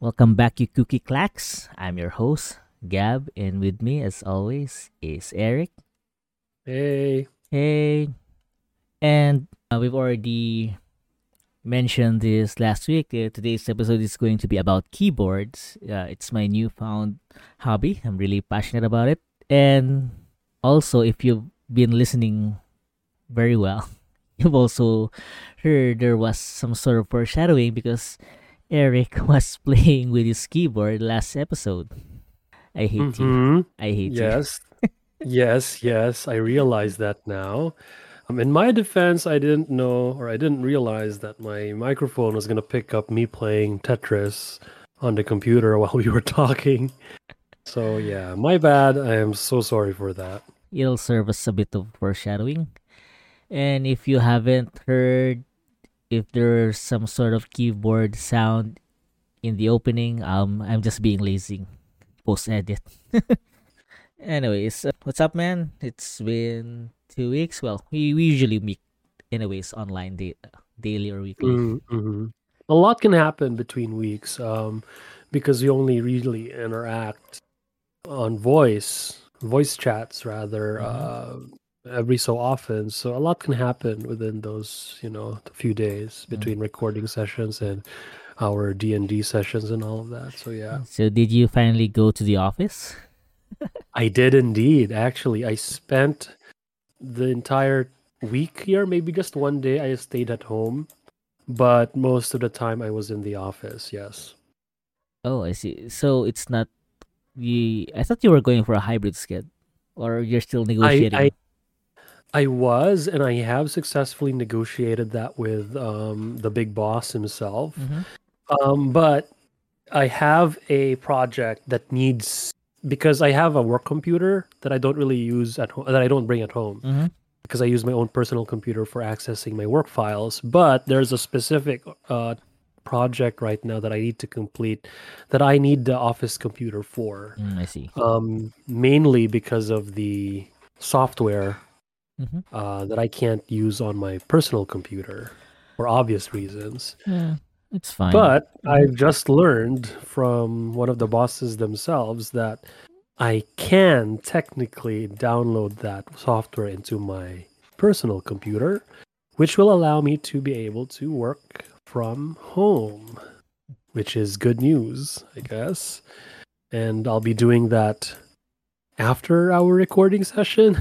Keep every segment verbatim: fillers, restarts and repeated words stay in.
Welcome back, you cookie clacks. I'm your host, Gab, and with me, as always, is Eric. Hey. Hey, and uh, we've already mentioned this last week. Uh, today's episode is going to be about keyboards. Uh, it's my newfound hobby. I'm really passionate about it. And also, if you've been listening very well, you've also heard there was some sort of foreshadowing because Eric was playing with his keyboard last episode. I hate you. Mm-hmm. I hate you. Yes. Yes, yes. I realize that now. Um, in my defense, I didn't know or I didn't realize that my microphone was going to pick up me playing Tetris on the computer while we were talking. So, yeah, my bad. I am so sorry for that. It'll serve as a bit of foreshadowing. And if you haven't heard, if there's some sort of keyboard sound in the opening, um, I'm just being lazy. Post edit. Anyways, uh, what's up, man? It's been two weeks. Well, we, we usually meet, anyways, online da- daily or weekly. Mm-hmm. A lot can happen between weeks um, because we only really interact on voice, voice chats rather, Mhm. uh, every so often. So a lot can happen within those, you know, few days Mm. between recording sessions and our D and D sessions and all of that. So yeah, So, did you finally go to the office? I did indeed. Actually, I spent the entire week here. Maybe just one day I stayed at home, but most of the time I was in the office. Yes. Oh, I see. So, it's not the. I thought you were going for a hybrid sked, or you're still I I negotiating. I was, and I have successfully negotiated that with um, the big boss himself. Mm-hmm. Um, but I have a project that needs because I have a work computer that I don't really use at home, that I don't bring at home Mm-hmm. because I use my own personal computer for accessing my work files. But there's a specific uh, project right now that I need to complete that I need the office computer for, Mm, I see. um, mainly because of the software Mm-hmm. uh, that I can't use on my personal computer for obvious reasons. Yeah, it's fine. But Mm-hmm. I've just learned from one of the bosses themselves that I can technically download that software into my personal computer, which will allow me to be able to work from home, which is good news, I guess. And I'll be doing that after our recording session.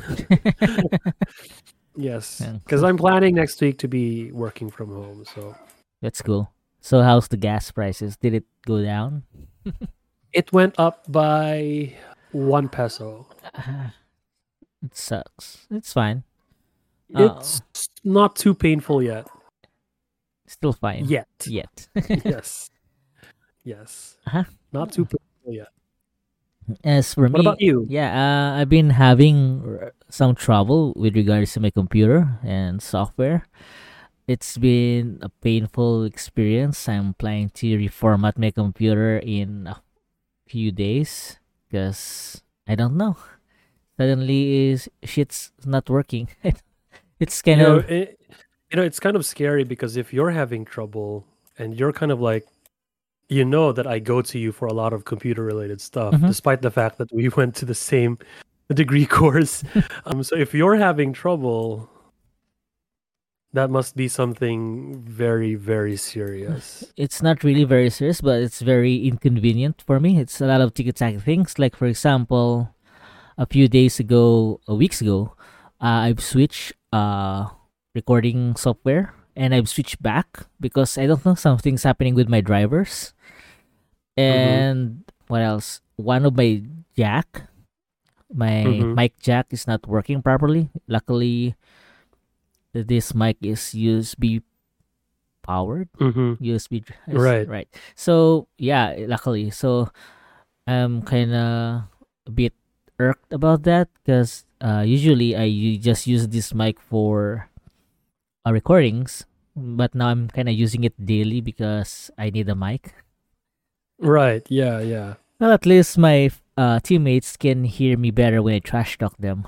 Yes, Yeah, because I'm planning next week to be working from home. So that's cool. So, how's the gas prices? Did it go down? it went up by one peso. It sucks. It's fine. Uh, It's not too painful yet. still fine. Yet. Yet. Yes. Yes. Uh-huh. Not too painful yet. As for What me, about you? yeah, uh, I've been having r- some trouble with regards to my computer and software. It's been a painful experience. I'm planning to reformat my computer in a few days because I don't know. Suddenly, is shit's not working. It's You kind know, of it, you know, it's kind of scary because if you're having trouble and you're kind of like, you know that I go to you for a lot of computer related stuff, Mhm. despite the fact that we went to the same degree course. um, so if you're having trouble, that must be something very, very serious. It's not really very serious, but it's very inconvenient for me. It's a lot of ticky tacky things. Like, for example, a few days ago, a weeks ago, uh, I've switched uh, recording software and I've switched back because I don't know, something's happening with my drivers. Mm-hmm. And what else? One of my jack, my Mm-hmm. mic jack is not working properly. Luckily, this mic is U S B powered. Mm-hmm. U S B dri- is- Right. right. So yeah, luckily. So I'm kind of a bit irked about that because uh, usually I u- just use this mic for uh, recordings, but now I'm kind of using it daily because I need a mic. Right. Yeah. Yeah. Well, at least my uh, teammates can hear me better when I trash talk them.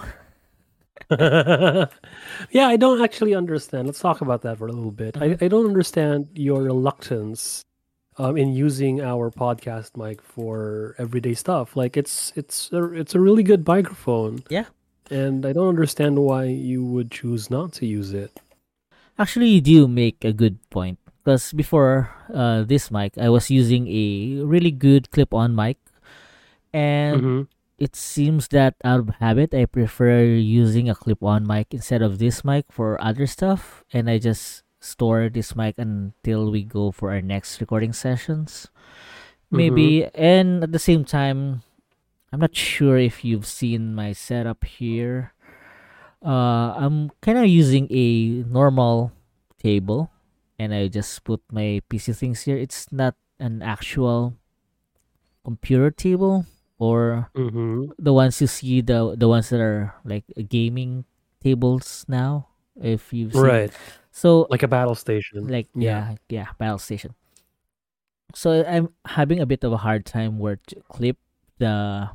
Yeah, I don't actually understand. Let's talk about that for a little bit. I, Mhm. I don't understand your reluctance um, in using our podcast mic for everyday stuff. Like it's it's a, it's a really good microphone, Yeah. and I don't understand why you would choose not to use it. Actually, you do make a good point. Because before uh, this mic, I was using a really good clip on mic. And Mm-hmm. it seems that out of habit, I prefer using a clip on mic instead of this mic for other stuff. And I just store this mic until we go for our next recording sessions. Mm-hmm. Maybe. And at the same time, I'm not sure if you've seen my setup here. Uh, I'm kind of using a normal table, and I just put my P C things here. It's not an actual computer table or Mm-hmm. the ones you see the the ones that are like gaming tables now. If you've seen, Right, so like a battle station. like Yeah. yeah yeah battle station. So I'm having a bit of a hard time where to clip the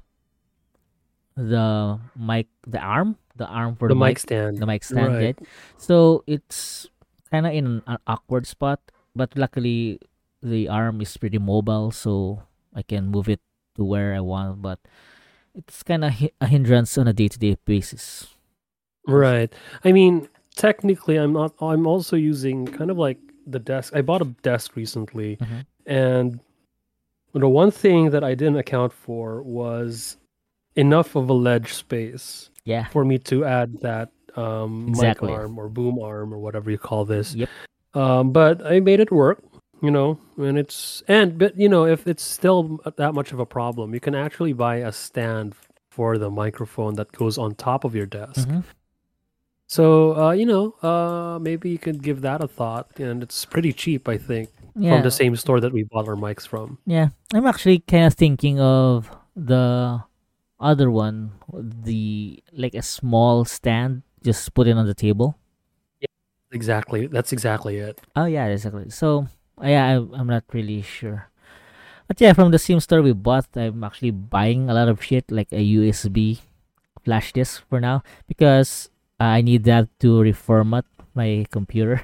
the mic the arm the arm for The the mic mic stand. the mic stand, Right. right? So it's kind of in an awkward spot, but luckily the arm is pretty mobile, so I can move it to where I want. But it's kind of hi- a hindrance on a day-to-day basis. Right. I mean, technically, I'm not. I'm also using kind of like the desk. I bought a desk recently, Mm-hmm. and the one thing that I didn't account for was enough of a ledge space Yeah, for me to add that um, mic exactly. arm or boom arm or whatever you call this. Yep. Um, but I made it work, you know, and it's and but you know if it's still that much of a problem, you can actually buy a stand for the microphone that goes on top of your desk. Mm-hmm. So uh, you know, uh, maybe you could give that a thought, and it's pretty cheap, I think, from the Yeah, same store that we bought our mics from. yeah. I'm actually kind of thinking of the other one, the like a small stand, just put it on the table. Yeah, exactly. That's exactly it. Oh yeah, exactly. So uh, yeah, I, I'm not really sure. But yeah, from the same store we bought, I'm actually buying a lot of shit like a U S B flash disk for now because I need that to reformat my computer.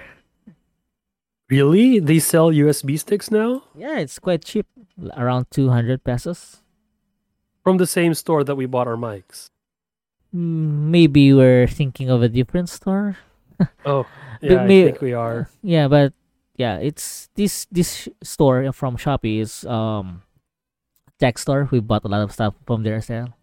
Really? They sell U S B sticks now Yeah, it's quite cheap, l- around two hundred pesos. from the same store that we bought our mics. Mm, Maybe we're thinking of a different store. Oh, But yeah, I may, think we uh, are. yeah, but yeah, it's this this store from Shopee is um tech store. We bought a lot of stuff from there as well.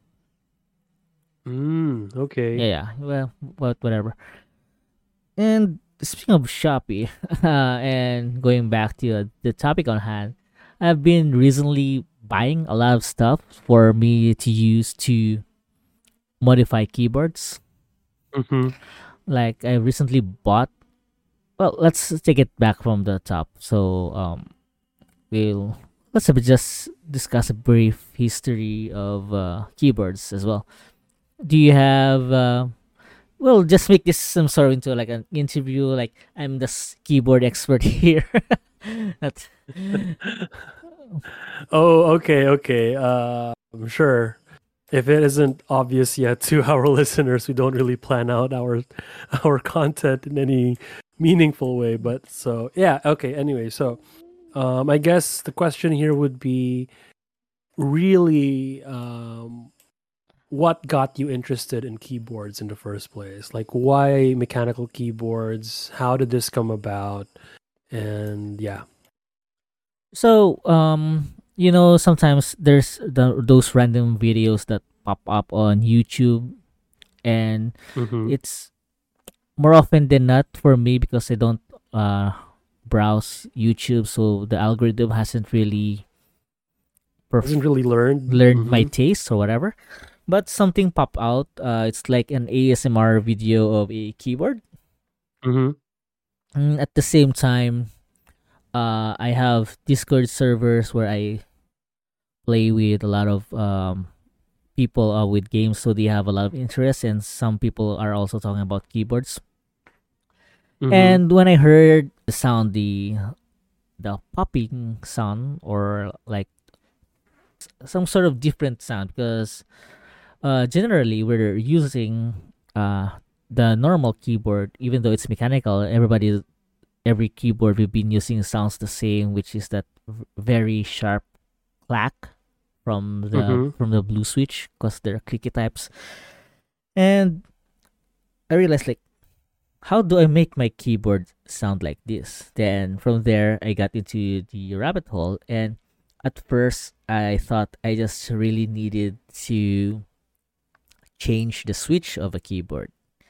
Mm, Yeah, okay. yeah. Well, but whatever. And speaking of Shopee, uh, and going back to uh, the topic on hand, I've been recently buying a lot of stuff for me to use to modify keyboards. Mm-hmm. Like I recently bought. Well, let's take it back from the top. So um, we'll let's have just discuss a brief history of uh, keyboards as well. Do you have uh, well, just make this some sort of into like an interview. Like I'm the s- keyboard expert here. That's Oh, okay, okay. Uh, I'm sure. If it isn't obvious yet to our listeners, we don't really plan out our our content in any meaningful way. But so yeah, okay. Anyway, so um, I guess the question here would be really um, what got you interested in keyboards in the first place? Like why mechanical keyboards? How did this come about? And yeah. so um you know sometimes there's the, those random videos that pop up on YouTube, and Mm-hmm. it's more often than not for me because I don't uh browse YouTube, so the algorithm hasn't really perf- Wasn't really learned. learned my Mm-hmm. taste or whatever. But something pop out. Uh, it's like an A S M R video of a keyboard. Mm-hmm. And at the same time, uh, I have Discord servers where I play with a lot of um, people uh, with games, so they have a lot of interest, and some people are also talking about keyboards. Mm-hmm. And when I heard the sound, the the popping sound, or like some sort of different sound, because uh, generally we're using uh, the normal keyboard, even though it's mechanical. Everybody every keyboard we've been using sounds the same, which is that v- very sharp clack from the Mm-hmm. from the blue switch because they're clicky types. And I realized like, how do I make my keyboard sound like this? Then from there I got into the rabbit hole, and at first I thought I just really needed to change the switch of a keyboard.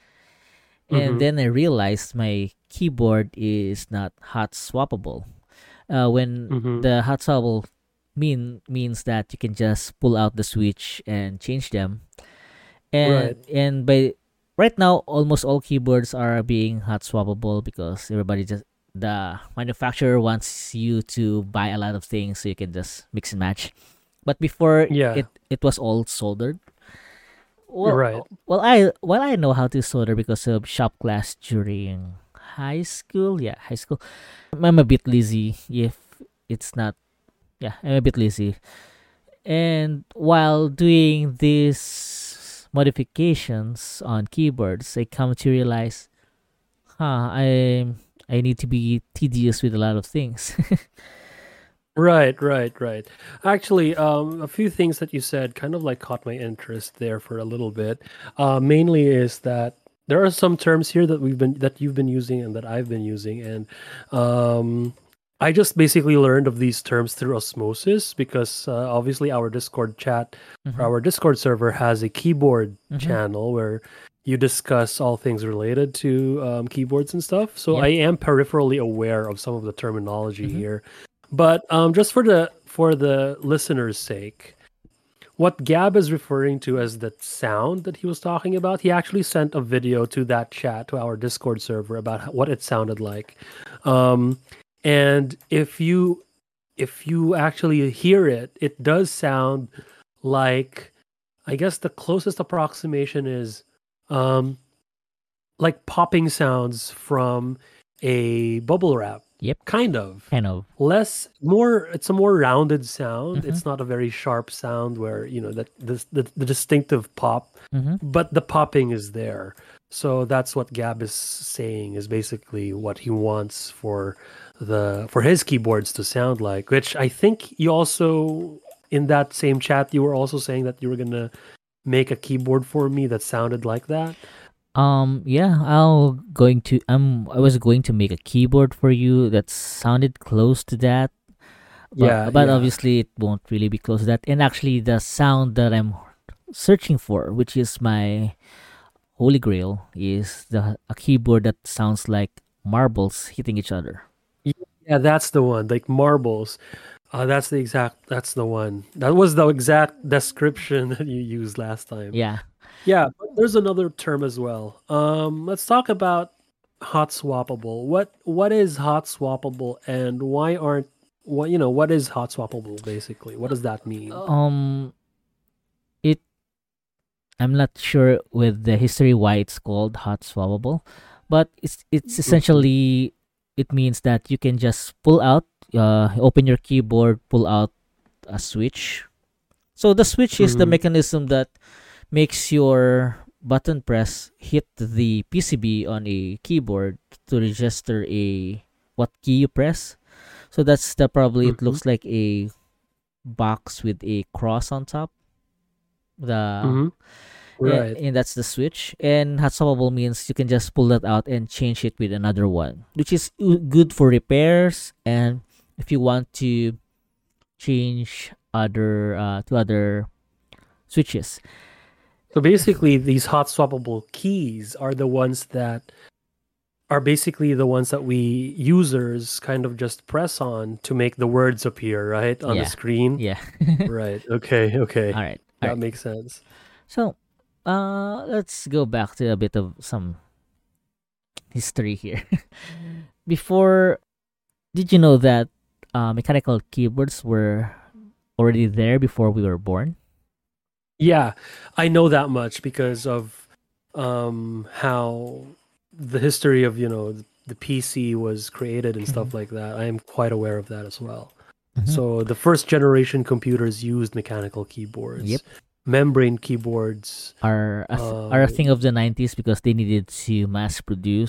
And Mm-hmm. then I realized my keyboard is not hot swappable. Uh, when Mm-hmm. the hot swappable mean means that you can just pull out the switch and change them. Right. And and by right now almost all keyboards are being hot swappable because everybody just the manufacturer wants you to buy a lot of things so you can just mix and match. But before Yeah. it it was all soldered. Right. Well, well, I well I know how to solder because of shop class during high school. Yeah, high school. I'm a bit lazy if it's not. Yeah, I'm a bit lazy. And while doing these modifications on keyboards, I come to realize, huh, I I need to be tedious with a lot of things. Right, right, right. Actually, um, a few things that you said kind of like caught my interest there for a little bit. Uh, mainly is that there are some terms here that we've been that you've been using and that I've been using, and um, I just basically learned of these terms through osmosis because uh, obviously our Discord chat, or Mm-hmm. our Discord server has a keyboard Mm-hmm. channel where you discuss all things related to um, keyboards and stuff. So Yep. I am peripherally aware of some of the terminology Mm-hmm. here. But um, just for the for the listeners' sake, what Gab is referring to as the sound that he was talking about, he actually sent a video to that chat to our Discord server about h- what it sounded like. Um, and if you if you actually hear it, it does sound like, I guess the closest approximation is um, like popping sounds from a bubble wrap, Yep. kind of Kind of. less more it's a more rounded sound. Mm-hmm. It's not a very sharp sound where you know that this the, the distinctive pop, Mm-hmm. but the popping is there. So that's what Gab is saying, is basically what he wants for the for his keyboards to sound like, which I think you also, in that same chat, you were also saying that you were gonna make a keyboard for me that sounded like that. Um, yeah, I'll going to um I was going to make a keyboard for you that sounded close to that, but Yeah, but yeah. obviously it won't really be close to that. And actually the sound that I'm searching for, which is my holy grail, is the a keyboard that sounds like marbles hitting each other. Yeah, that's the one. Like marbles. Uh, that's the exact. That's the one. That was the exact description that you used last time. Yeah. Yeah, but there's another term as well. Um, let's talk about hot swappable. What what is hot swappable, and why aren't what you know what is hot swappable basically? What does that mean? Um it I'm not sure with the history why it's called hot swappable, but it's it's Mhm. essentially it means that you can just pull out uh open your keyboard, pull out a switch. So the switch is the Mhm. mechanism that makes your button press hit the P C B on a keyboard to register a what key you press. So that's the probably it Mhm. looks like a box with a cross on top. The Mhm. and, Right. and that's the switch. And hot swappable means you can just pull that out and change it with another one, which is u- good for repairs and if you want to change other uh, to other switches. So basically, these hot swappable keys are the ones that are basically the ones that we users kind of just press on to make the words appear, right, on the Yeah, screen. yeah. Right. Okay. all Okay. right, all That right. makes sense. So, uh, let's go back to a bit of some history here. Before, did you know that uh, mechanical keyboards were already there before we were born? Yeah, I know that much because of um how the history of, you know, the P C was created and Mm-hmm. stuff like that. I am quite aware of that as well. Mm-hmm. So the first generation computers used mechanical Yep. keyboards, membrane keyboards. Are a th- are a Uh, thing of the nineties because they needed to mass produce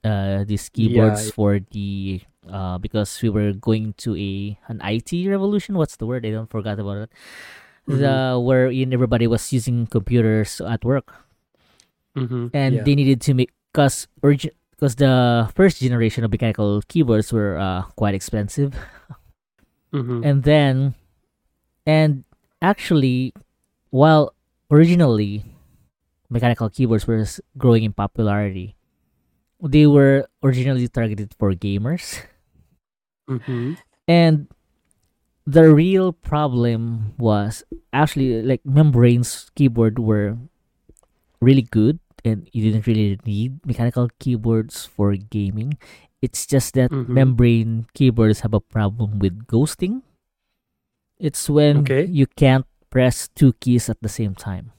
uh, these Yeah. keyboards for the uh, because we were going to a an I T revolution. What's the word? I don't forgot about it. Mm-hmm. The wherein everybody was using computers at work, Mm-hmm. and Yeah. they needed to make because origi- because the first generation of mechanical keyboards were uh, quite expensive, Mm-hmm. and then and actually, while originally mechanical keyboards were s- growing in popularity, they were originally targeted for gamers. Mm-hmm. And the real problem was actually like membranes keyboard were really good and you didn't really need mechanical keyboards for gaming. It's just that Mm-hmm. membrane keyboards have a problem with ghosting. It's when Okay. you can't press two keys at the same time.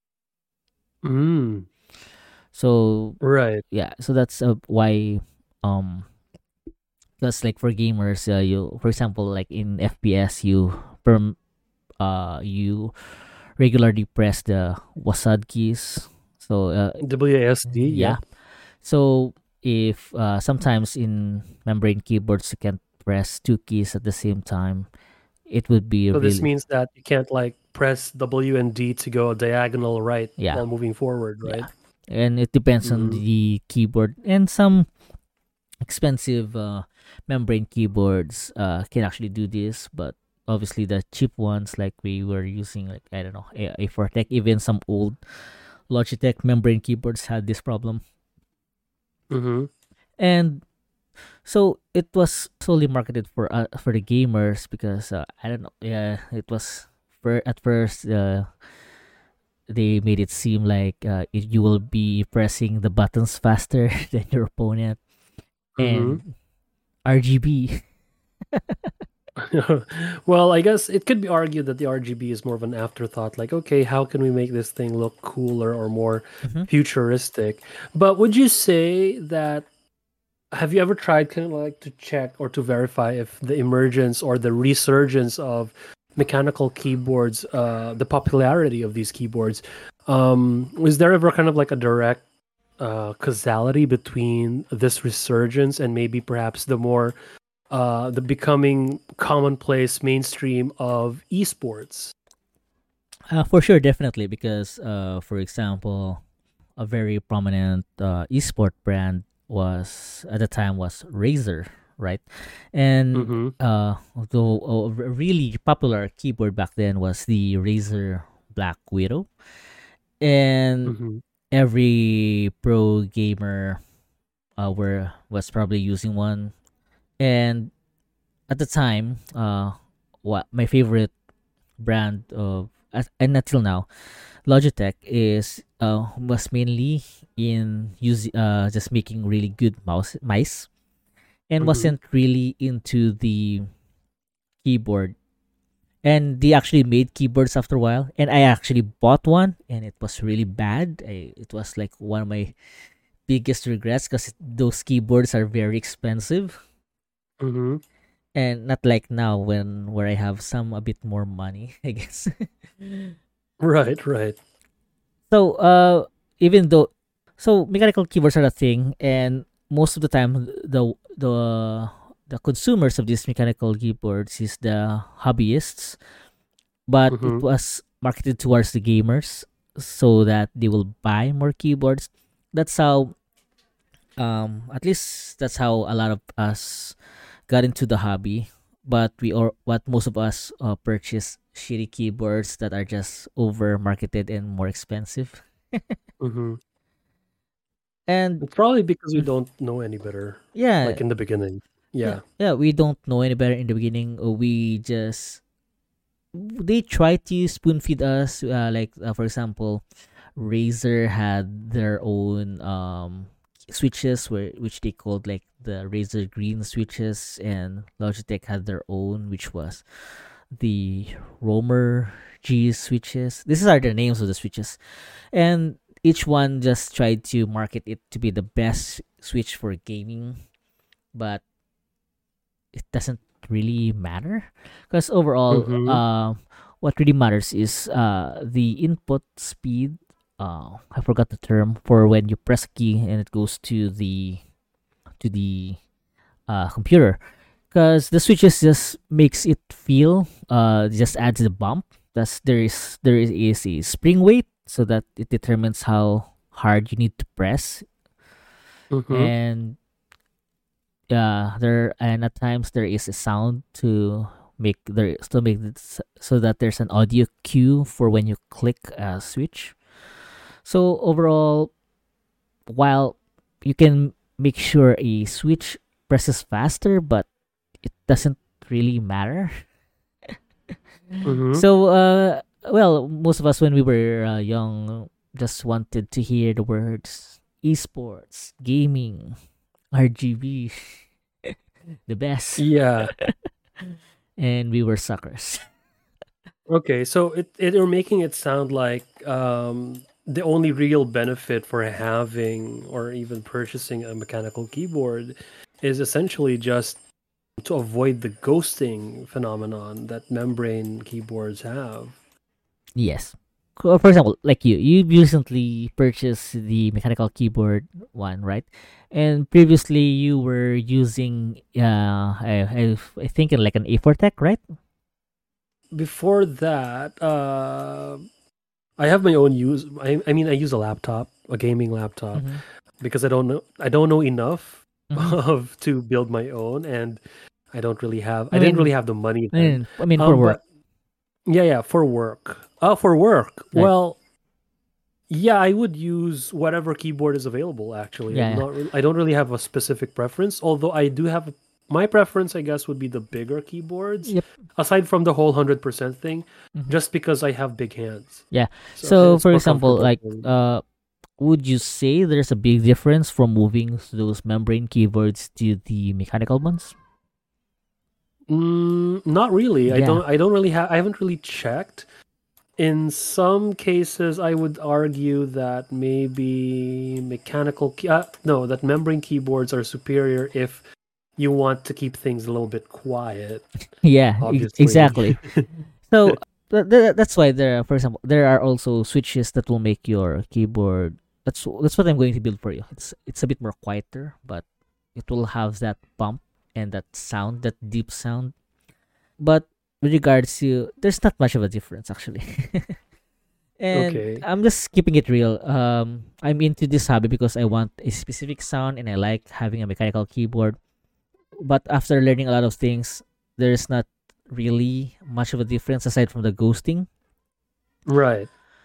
Mm. So Right. yeah, so that's uh, why um because like for gamers, uh, you for example like in F P S you perm uh you regularly press the WASD keys. So uh, W A S D. yeah. Yep. So if uh, sometimes in membrane keyboards you can't press two keys at the same time, it would be So this really means that you can't like press W and D to go diagonal right yeah while moving forward, right? yeah, and it depends on Mm. the keyboard and some expensive uh, membrane keyboards uh, can actually do this, but obviously the cheap ones like we were using like I don't know a, a Fortec, even some old Logitech membrane keyboards had this problem. Mm-hmm. And so it was solely marketed for uh, for the gamers because uh, I don't know. Yeah, it was for at first uh, they made it seem like uh, it, you will be pressing the buttons faster than your opponent Mm-hmm. and R G B. Well, I guess it could be argued that the R G B is more of an afterthought. Like, okay, how can we make this thing look cooler or more Mhm. futuristic? But would you say that have you ever tried kind of like to check or to verify if the emergence or the resurgence of mechanical keyboards, uh, the popularity of these keyboards, um, was there ever kind of like a direct uh, causality between this resurgence and maybe perhaps the more uh, the becoming commonplace mainstream of esports? Uh, for sure, definitely, because uh, for example, a very prominent uh, esport brand was at the time was Razer, right? And Mm-hmm. uh, although a r- really popular keyboard back then was the Razer Black Widow, and Mm-hmm. every pro gamer uh, were was probably using one. And at the time, uh, what my favorite brand of as- and until now Logitech is uh was mainly in using uh just making really good mouse mice and Mm-hmm. wasn't really into the keyboard. And they actually made keyboards after a while, and I actually bought one, and it was really bad. I, it was like one of my biggest regrets because those keyboards are very expensive, Mm-hmm. and not like now when where I have some a bit more money, I guess. Right, right. So, uh, even though, so mechanical keyboards are a thing, and most of the time, the the the consumers of these mechanical keyboards is the hobbyists, but it Mm-hmm. was marketed towards the gamers so that they will buy more keyboards. That's how, um, at least that's how a lot of us got into the hobby. But we or what most of us uh, purchase shitty keyboards that are just over marketed and more expensive. Mm-hmm. And It's probably because we mm, don't know any better, yeah, like in the beginning. yeah, Yeah. yeah, we don't know any better in the beginning. Or we just they try to spoon feed us. Uh, like uh, for example, Razer had their own um switches where which they called like the Razer Green switches, and Logitech had their own, which was the Romer G switches. These are the names of the switches, and each one just tried to market it to be the best switch for gaming, but it doesn't really matter because overall, Mm-hmm. uh, what really matters is uh, the input speed. Uh, I forgot the term for when you press a key and it goes to the to the uh, computer, because the switches just makes it feel uh just adds the bump. Thus there is there is, is a spring weight so that it determines how hard you need to press. Mm-hmm. And yeah, there and at times there is a sound to make there to make it s- so that there's an audio cue for when you click a switch. So overall, while you can make sure a switch presses faster, but it doesn't really matter. Mm-hmm. So, uh, well, most of us when we were uh, young just wanted to hear the words esports, gaming, R G B, the best, Yeah. and we were suckers. Okay, so it, it you're making it sound like um, the only real benefit for having or even purchasing a mechanical keyboard is essentially just to avoid the ghosting phenomenon that membrane keyboards have. Yes. Co- For example, like you, you recently purchased the mechanical keyboard one, right? And previously you were using, uh, I, I, I think like an A four Tech, right? Before that, uh, I have my own use. I, I mean, I use a laptop, a gaming laptop, Mm-hmm. because I don't know I don't know enough Mm-hmm. of to build my own, and I don't really have I I didn't really mean, have the money I then. mean, I mean for Um, work, but yeah, yeah, for work. Oh, for work. like Well, yeah, I would use whatever keyboard is available. Actually, yeah, I'm yeah. not. Really, I don't really have a specific preference. Although I do have my preference, I guess, would be the bigger keyboards. Yep. Aside from the whole hundred percent thing, Mm-hmm. just because I have big hands, Yeah. so So, it's for more example, comfortable like, for me. uh, would you say there's a big difference from moving those membrane keyboards to the mechanical ones? Mm, not really. I Yeah. don't. I don't really have. I haven't really checked. In some cases, I would argue that maybe mechanical. Key, uh, no, that membrane keyboards are superior if you want to keep things a little bit quiet. Yeah. e- Obviously. Exactly. So th- th- that's why there, for example, there are also switches that will make your keyboard. That's that's what I'm going to build for you. It's it's a bit more quieter, but it will have that bump and that sound, that deep sound. But with regards to, there's not much of a difference actually. And Okay. I'm just keeping it real. Um, I'm into this hobby because I want a specific sound and I like having a mechanical keyboard. But after learning a lot of things, there's not really much of a difference aside from the ghosting. Right.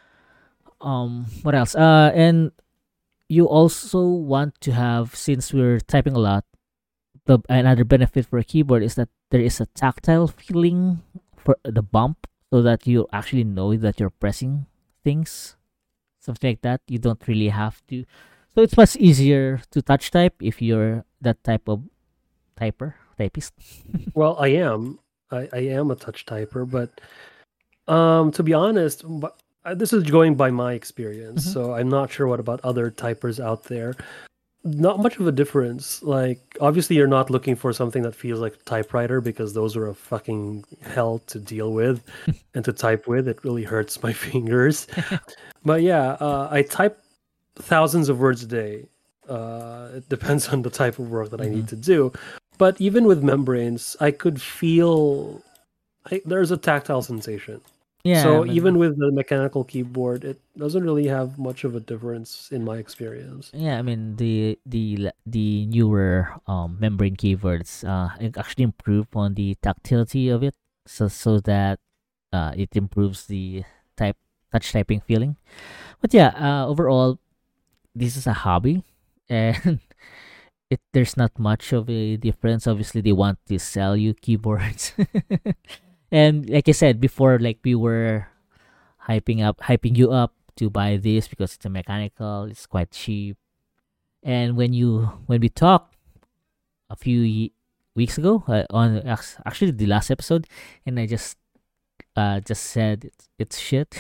Um, what else? Uh, and you also want to have, since we're typing a lot, the another benefit for a keyboard is that there is a tactile feeling for the bump, so that you actually know that you're pressing things, something like that. You don't really have to. So it's much easier to touch type if you're that type of typer, typist. Well, I am. I, I am a touch typer, but um, to be honest, but uh, this is going by my experience, Mhm. so I'm not sure what about other typers out there. Not much of a difference. Like, obviously, you're not looking for something that feels like a typewriter because those are a fucking hell to deal with and to type with. It really hurts my fingers. But yeah, uh, I type thousands of words a day. Uh, it depends on the type of work that I Mm-hmm. need to do. But even with membranes, I could feel I, there's a tactile sensation. Yeah, I So mean, even with the mechanical keyboard, it doesn't really have much of a difference in my experience. yeah, I mean the the l- the newer um membrane keyboards uh it actually improve on the tactility of it, so so that uh it improves the type touch typing feeling. But yeah, uh overall this is a hobby, and it there's not much of a difference. Obviously, they want to sell you keyboards, and like I said before, like we were hyping up, hyping you up to buy this because it's a mechanical, it's quite cheap. And when you when we talked a few ye- weeks ago uh, on act- actually the last episode, and I just uh just said it's it's shit.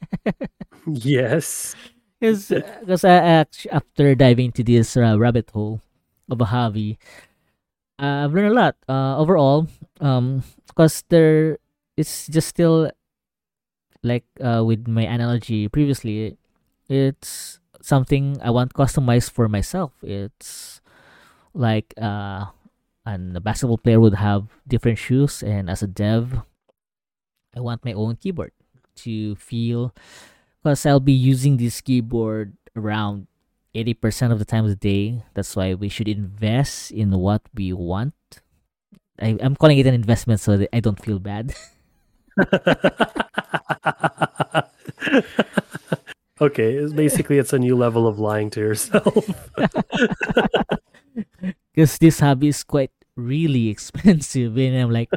Yes. Because because I act- after diving into this uh, rabbit hole of a hobby, uh, I've learned a lot uh, overall. Um, because there it's just still like uh, with my analogy previously, it's something I want customized for myself. It's like uh and a basketball player would have different shoes, and as a dev, I want my own keyboard to feel, because I'll be using this keyboard around eighty percent of the time of the day. That's why we should invest in what we want. I, I'm calling it an investment so that I don't feel bad. Okay, it's basically it's a new level of lying to yourself. Because this hobby is quite really expensive, and I'm like,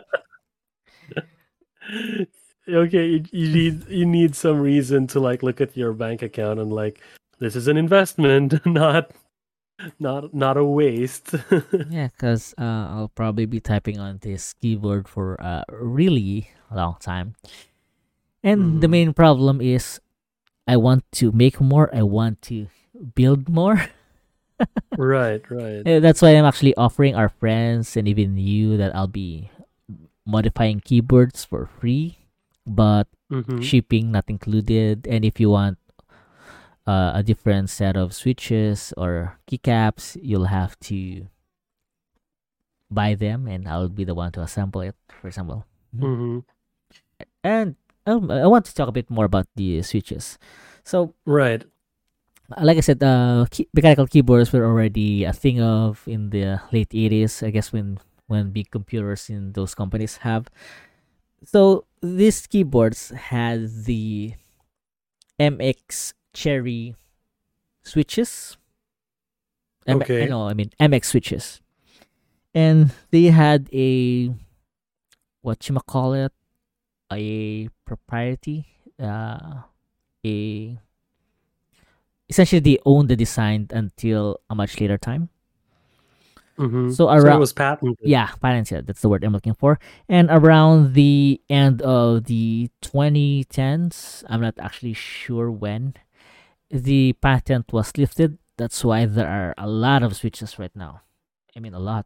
Okay, you, you need you need some reason to like look at your bank account and like this is an investment, not not not a waste. yeah, because uh, I'll probably be typing on this keyboard for a really long time. And the Mhm. main problem is I want to make more, I want to build more. Right, right. Eh, That's why I'm actually offering our friends and even you that I'll be modifying keyboards for free, but Mm-hmm. shipping not included. And if you want uh, a different set of switches or keycaps, you'll have to buy them, and I'll be the one to assemble it, for example. Mhm. Mm-hmm. And um, I want to talk a bit more about the switches. So, Right. uh, like I said, uh, key- mechanical keyboards were already a thing of in the late eighties, I guess, when when big computers in those companies have. So these keyboards had the M X Cherry switches. M- I Okay. know, I mean M X switches, and they had a what you call it, a propriety, uh, a essentially they owned the design until a much later time. Mm-hmm. So So it around was patented. yeah, patented. That's the word I'm looking for. And around the end of the twenty tens, I'm not actually sure when the patent was lifted. That's why there are a lot of switches right now. I mean, a lot.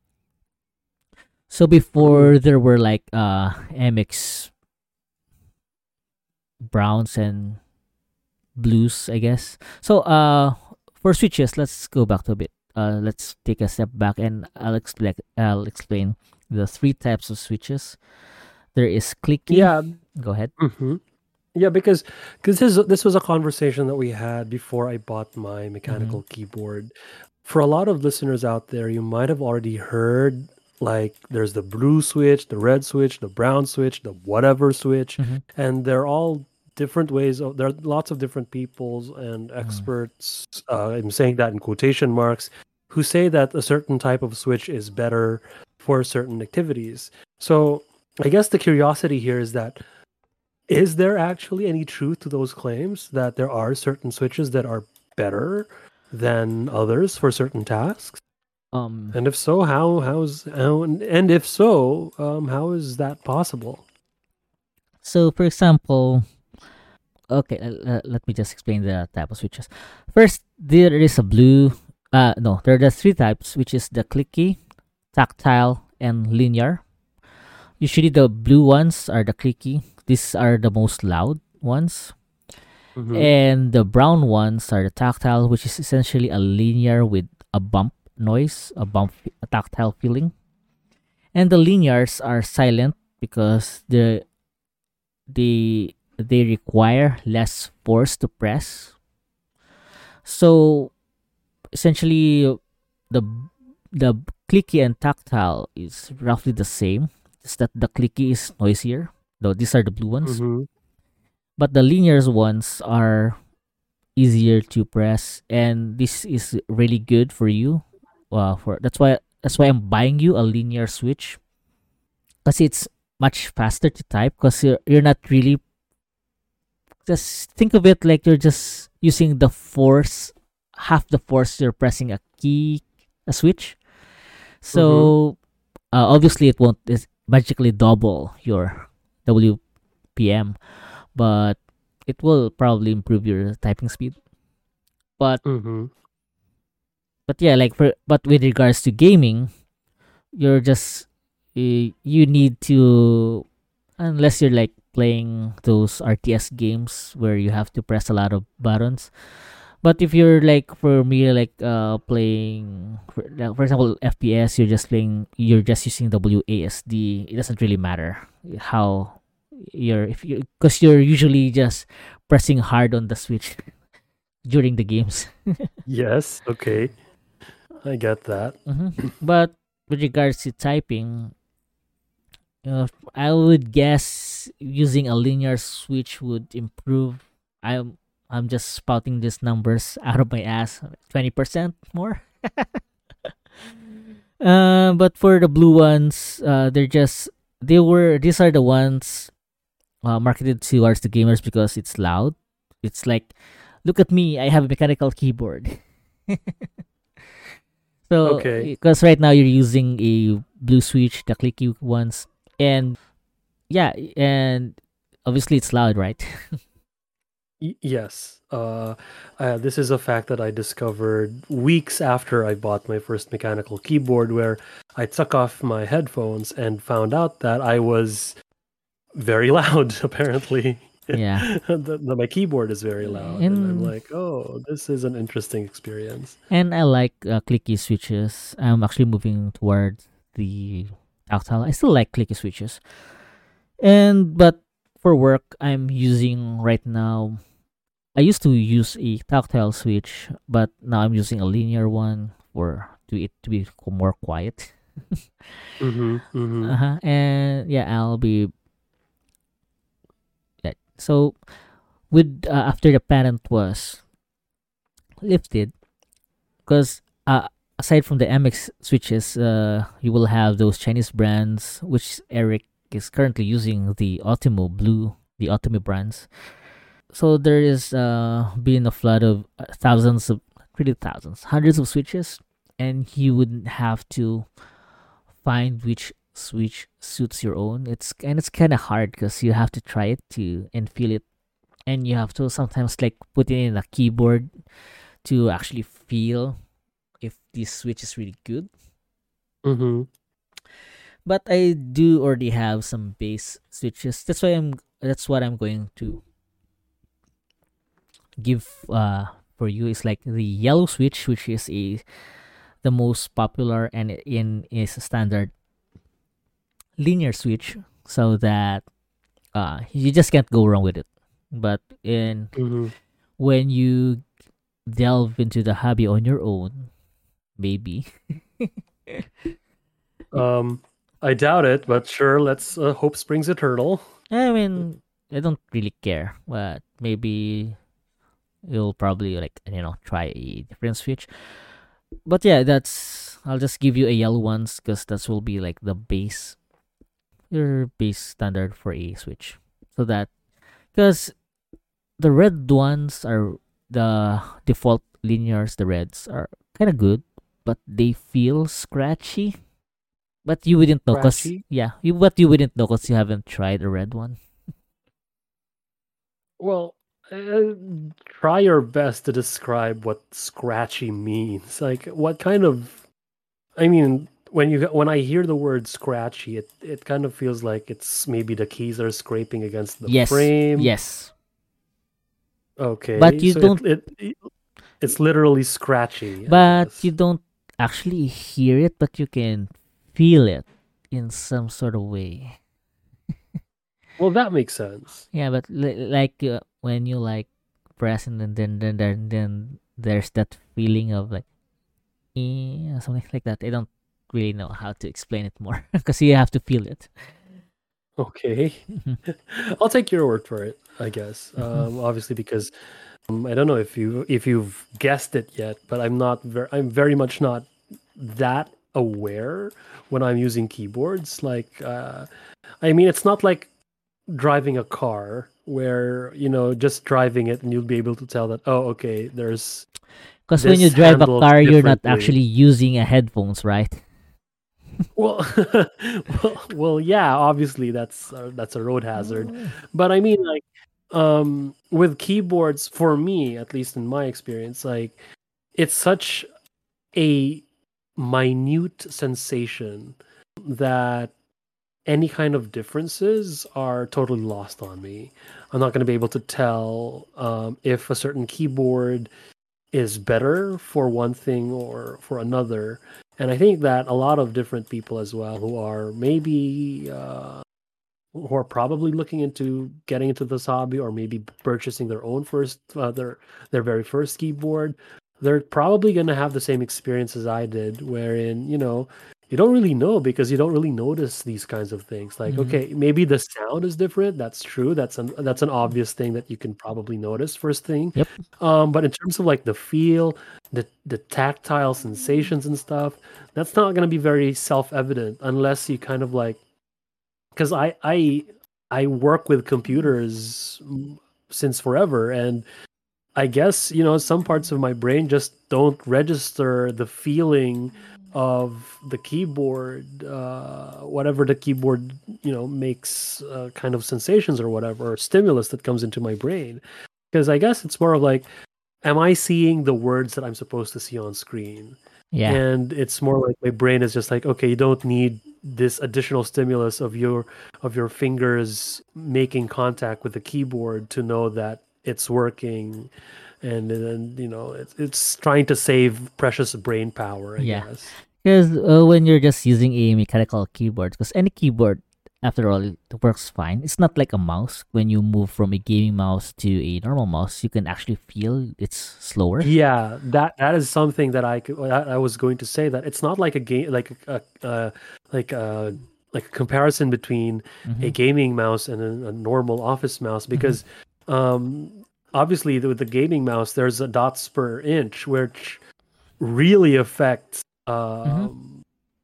So Mm-hmm. before there were like uh M X browns and blues, I guess. So uh for switches, let's go back to a bit. Uh, let's take a step back, and I'll explain. I'll explain the three types of switches. There is clicky. Yeah. Go ahead. Mm-hmm. Yeah, because because this this was a conversation that we had before I bought my Mm-hmm. mechanical keyboard. For a lot of listeners out there, you might have already heard like there's the blue switch, the red switch, the brown switch, the whatever switch, Mm-hmm. and they're all different ways of there are lots of different peoples and Mm. experts, uh, I'm saying that in quotation marks, who say that a certain type of switch is better for certain activities. So I guess the curiosity here is that is there actually any truth to those claims that there are certain switches that are better than others for certain tasks? Um. And if so, how how's how and and if so, um, how is that possible? So, for example, okay, uh, uh, let me just explain the type of switches. First, there is a blue. Uh, no, there are the three types, which is the clicky, tactile, and linear. Usually, the blue ones are the clicky. These are the most loud ones. Mm-hmm. And the brown ones are the tactile, which is essentially a linear with a bump noise, a bump, a tactile feeling. And the linears are silent because the they they require less force to press. So essentially, the the clicky and tactile is roughly the same. Just that the clicky is noisier. Though these are the blue ones, Mm-hmm. but the linear ones are easier to press, and this is really good for you. Uh, for that's why that's why I'm buying you a linear switch, because it's much faster to type, because you're, you're not really, just think of it like you're just using the force, half the force you're pressing a key, a switch. Mm-hmm. So uh, obviously it won't is magically double your W P M, but it will probably improve your typing speed. But Mm-hmm. but yeah, like for but with regards to gaming, you're just uh, you need to, unless you're like playing those R T S games where you have to press a lot of buttons. But if you're like for me like uh playing for, like, for example F P S, you're just playing you're just using W A S D. It doesn't really matter how you're if you because you're usually just pressing hard on the switch during the games. Yes. Okay. I get that. hmm But with regards to typing, uh, I would guess using a linear switch would improve. I'm I'm just spouting these numbers out of my ass. Twenty percent more. Uh, but for the blue ones, uh, they're just they were these are the ones uh, marketed towards the gamers because it's loud. It's like, look at me, I have a mechanical keyboard. So, Okay. because right now you're using a blue switch, the clicky ones, and yeah, and obviously it's loud, right? Y- yes. Uh, uh, this is a fact that I discovered weeks after I bought my first mechanical keyboard, where I took off my headphones and found out that I was very loud, apparently. Yeah, the, the, my keyboard is very loud, and I'm and like, oh, this is an interesting experience. and I like uh, clicky switches. I'm actually moving towards the tactile. I still like clicky switches, and but for work, I'm using right now. I used to use a tactile switch, but now I'm using a linear one for to it to be qu- more quiet. Mm-hmm. Mm-hmm. Uh-huh. And yeah, I'll be yeah. So with uh, after the patent was lifted, because uh, aside from the M X switches, uh, you will have those Chinese brands, which Eric is currently using the Optimo Blue, the Optimo brands. So there is uh, been a flood of uh, thousands of, really thousands, hundreds of switches, and you would have to find which switch suits your own. It's and it's kind of hard because you have to try it to and feel it, and you have to sometimes like put it in a keyboard to actually feel if this switch is really good. Mm-hmm. But I do already have some base switches. That's why I'm. That's what I'm going to give uh for you. Is like the yellow switch, which is a the most popular and in is a standard linear switch, so that uh you just can't go wrong with it. But in Mm-hmm. when you delve into the hobby on your own, maybe. Um, I doubt it, but sure. Let's uh, hope springs eternal. I mean, I don't really care, but maybe you'll probably like you know try a different switch. But yeah, that's I'll just give you a yellow ones because that will be like the base, your base standard for a switch. So that because the red ones are the default linears, the reds are kind of good, but they feel scratchy. But you wouldn't know because Scratchy. yeah, you but you wouldn't know because you haven't tried a red one. Well, uh, try your best to describe what scratchy means. Like, what kind of? I mean, when you when I hear the word scratchy, it it kind of feels like it's maybe the keys are scraping against the Yes, frame. yes, but Okay, you so it don't. it, it it's literally scratchy, I But you guess. don't actually hear it, but you can feel it in some sort of way. Well, that makes sense. Yeah, but li- like uh, when you like press and then then then then, then there's that feeling of like eh, something like that. I don't really know how to explain it more because you have to feel it. Okay, Mhm, I'll take your word for it, I guess. mhm. Um, obviously, because um, I don't know if you if you've guessed it yet, but I'm not very I'm very much not that aware when I'm using keyboards. Like, uh, I mean, it's not like driving a car where you know just driving it and you'll be able to tell that, oh, okay, there's Because when you this drive a handles car, you're not differently. actually using a headphones, right? Well, well, well, yeah, obviously that's uh, that's a road hazard, Oh. but I mean, like, um, with keyboards, for me, at least in my experience, like, it's such a minute sensation that any kind of differences are totally lost on me. I'm not going to be able to tell um, if a certain keyboard is better for one thing or for another. And I think that a lot of different people as well who are maybe uh, who are probably looking into getting into this hobby or maybe purchasing their own first uh, their their very first keyboard, they're probably going to have the same experience as I did, wherein you know you don't really know because you don't really notice these kinds of things. Like, Mm-hmm. okay, maybe the sound is different. That's true. That's an that's an obvious thing that you can probably notice first thing. Yep. Um, but in terms of like the feel, the the tactile sensations and stuff, that's not going to be very self evident unless you kind of like because I I I work with computers mm, since forever, and I guess you know some parts of my brain just don't register the feeling of the keyboard, uh, whatever the keyboard you know makes uh, kind of sensations or whatever or stimulus that comes into my brain. Because I guess it's more of like, am I seeing the words that I'm supposed to see on screen? Yeah. And it's more like my brain is just like, okay, you don't need this additional stimulus of your of your fingers making contact with the keyboard to know that it's working, and then you know it's it's trying to save precious brain power, I Yeah. guess. Because uh, when you're just using a mechanical keyboard, because any keyboard, after all, it works fine. It's not like a mouse. When you move from a gaming mouse to a normal mouse, you can actually feel it's slower. Yeah, that that is something that I could, I I was going to say that it's not like a game like a, a like a like a comparison between a Mm-hmm. gaming mouse and a, a normal office mouse Mm-hmm. because um obviously with the gaming mouse there's a dots per inch which really affects Mm-hmm. um,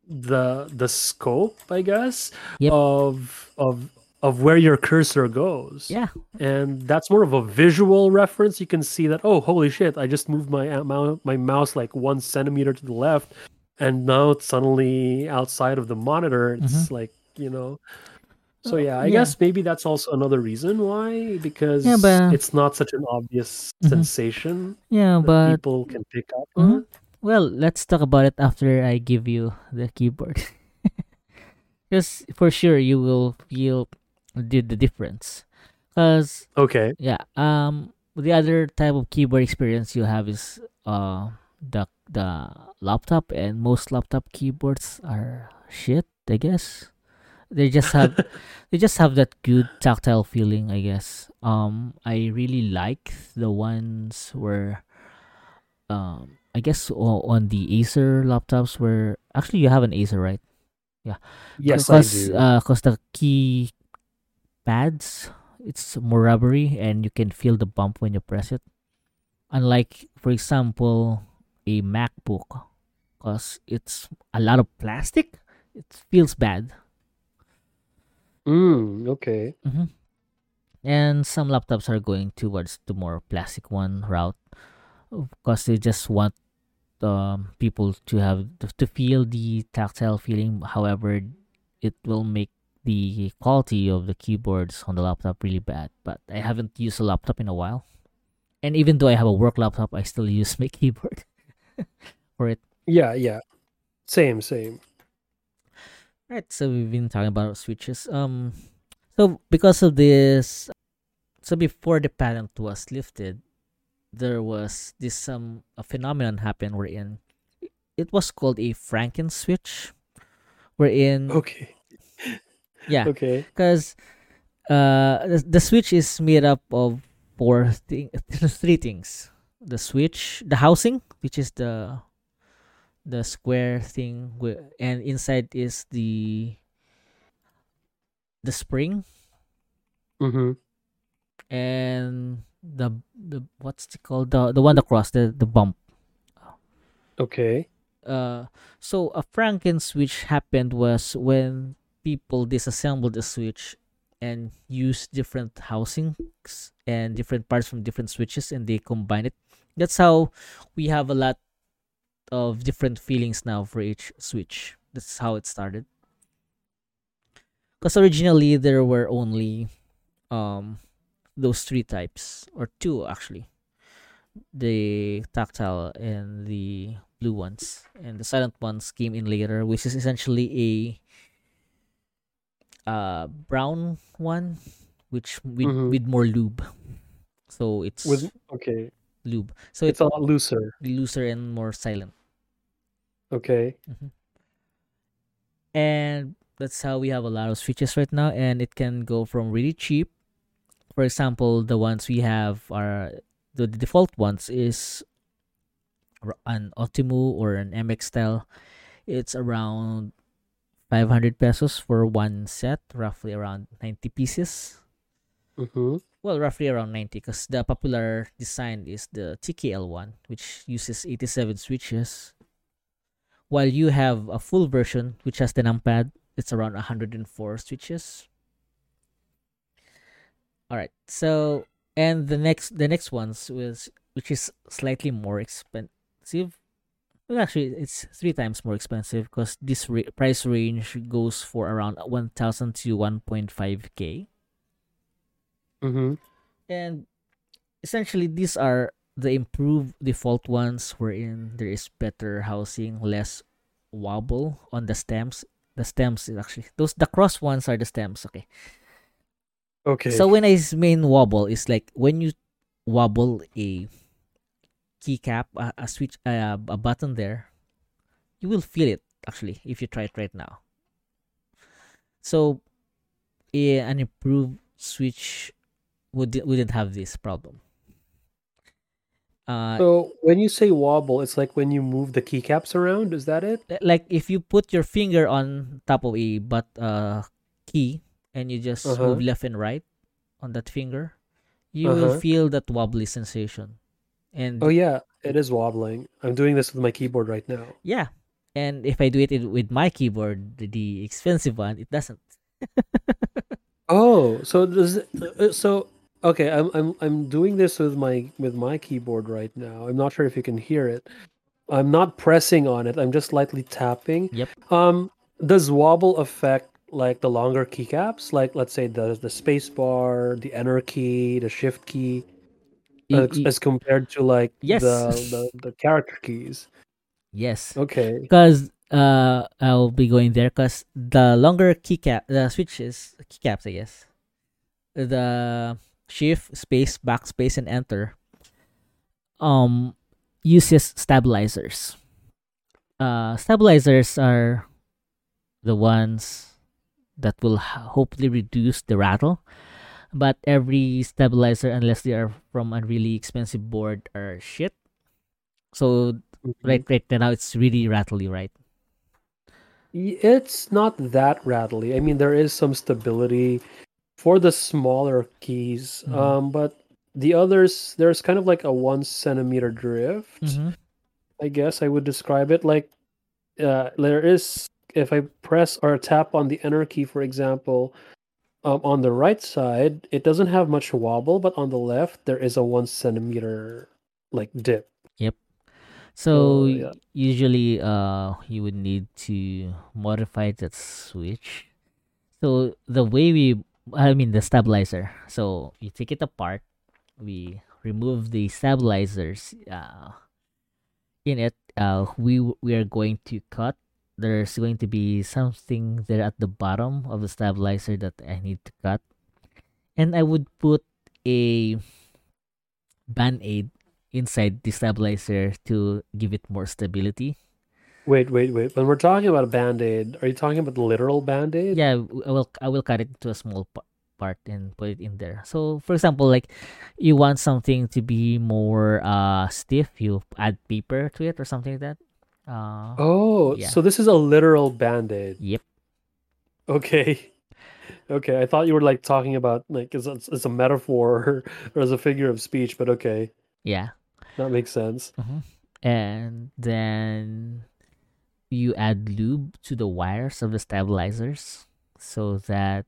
the the scope, I guess, Yep. of of of where your cursor goes. Yeah. And that's more of a visual reference. You can see that, oh, holy shit! I just moved my uh, mou- my mouse like one centimeter to the left, and now it's suddenly outside of the monitor. Mm-hmm. It's like you know. So Uh, yeah, I yeah. guess maybe that's also another reason why Yeah, because but it's not such an obvious mm-hmm. sensation Yeah, that but people can pick up mm-hmm. on. Well, let's talk about it after I give you the keyboard. Because for sure you will feel the, the difference. Because Okay. yeah, um, the other type of keyboard experience you have is uh the the laptop, and most laptop keyboards are shit. I guess they just have they just have that good tactile feeling. I guess. Um, I really like the ones where um I guess o- on the Acer laptops where actually you have an Acer, right? Yeah, Yes, I because do. uh, cause the key pads, it's more rubbery and you can feel the bump when you press it. Unlike, for example, a MacBook, cause it's a lot of plastic, it feels bad. Mm, okay. hmm And some laptops are going towards the more plastic one route because they just want um, people to have to feel the tactile feeling. However, it will make the quality of the keyboards on the laptop really bad. But I haven't used a laptop in a while, and even though I have a work laptop, I still use my keyboard for it. Yeah, yeah. Same, same. Right. So we've been talking about switches. Um. So because of this, so before the patent was lifted, there was this um a phenomenon happened wherein it was called a Franken switch, wherein Okay. yeah, Okay. because uh the, the switch is made up of four thing, three things: the switch, the housing, which is the the square thing, wi- and inside is the the spring, Mm-hmm. and the the what's it called, the the one across the the bump. Okay. Uh, so a Franken switch happened was when people disassembled the switch and used different housings and different parts from different switches and they combine it. That's how we have a lot of different feelings now for each switch. That's how it started. Because originally there were only um those three types, or two actually, the tactile and the blue ones, and the silent ones came in later, which is essentially a uh brown one, which with Mm-hmm. with more lube. So it's With okay. lube. So It's it a lot looser. looser and more silent. Okay. Mhm. And that's how we have a lot of switches right now, and it can go from really cheap. For example, the ones we have are the, the default ones is r- an Optimu or an M X style. It's around five hundred pesos for one set, roughly around ninety pieces. Mm-hmm. Well, roughly around ninety, because the popular design is the T K L one, which uses eighty-seven switches. While you have a full version, which has the numpad, it's around one hundred four switches. All right. So, and the next the next ones was which is slightly more expensive. Well, actually, it's three times more expensive because this ra- price range goes for around one thousand to one point five k. Mm-hmm. And essentially, these are the improved default ones wherein there is better housing, less wobble on the stems. The stems is actually those the cross ones are the stems. Okay. So Okay. when I mean wobble, is like when you wobble a keycap, a, a switch, uh, a button there, you will feel it actually if you try it right now. So eh, an improved switch would wouldn't have this problem. Uh, So when you say wobble, it's like when you move the keycaps around. Is that it? like if you put your finger on top of a but uh key and you Uh just move huh. left and right on that finger, you Uh will huh. feel that wobbly sensation. Oh And yeah, it is wobbling. I'm doing this with my keyboard right now. yeah, and if I do it in- with my keyboard, the, the expensive one, it doesn't. Oh, so does it, uh, so okay, I'm I'm I'm doing this with my with my keyboard right now. I'm not sure if you can hear it. I'm not pressing on it. I'm just lightly tapping. Yep. Um, does wobble affect like the longer keycaps? Like let's say the the space bar, the enter key, the shift key, Y- uh, y- as compared to like yes. the the the character keys. Yes. Okay. Because uh, I'll be going there because the longer keycap, the switches, keycaps, I guess, the shift, space, backspace, and enter um uses stabilizers. Uh, stabilizers are the ones that will h- hopefully reduce the rattle. But every stabilizer, unless they are from a really expensive board, are shit. So Mhm. right, right now it's really rattly, right? Y- It's not that rattly. I mean, there is some stability for the smaller keys, Mm-hmm. um, but the others, there's kind of like a one centimeter drift. Mm-hmm. I guess I would describe it like uh, there is if I press or tap on the enter key, for example, um, on the right side, it doesn't have much wobble, but on the left there is a one centimeter like dip. Yep. So So y- yeah. usually, uh, you would need to modify that switch. So the way we, I mean, the stabilizer. So you take it apart. We remove the stabilizers. Uh, in it, uh, we w- we are going to cut. There's going to be something there at the bottom of the stabilizer that I need to cut, and I would put a band-aid inside the stabilizer to give it more stability. Wait, wait, wait. When we're talking about a band-aid, are you talking about the literal band-aid? Yeah, w- I will I will cut it into a small pa- part and put it in there. So for example, like you want something to be more uh stiff, you add paper to it or something like that. Uh Oh, yeah. so this is a literal band-aid. Yep. Okay. Okay, I thought you were like talking about like as a, as a metaphor or as a figure of speech, but okay, Yeah. that makes sense. hmm And then you add lube to the wires of the stabilizers so that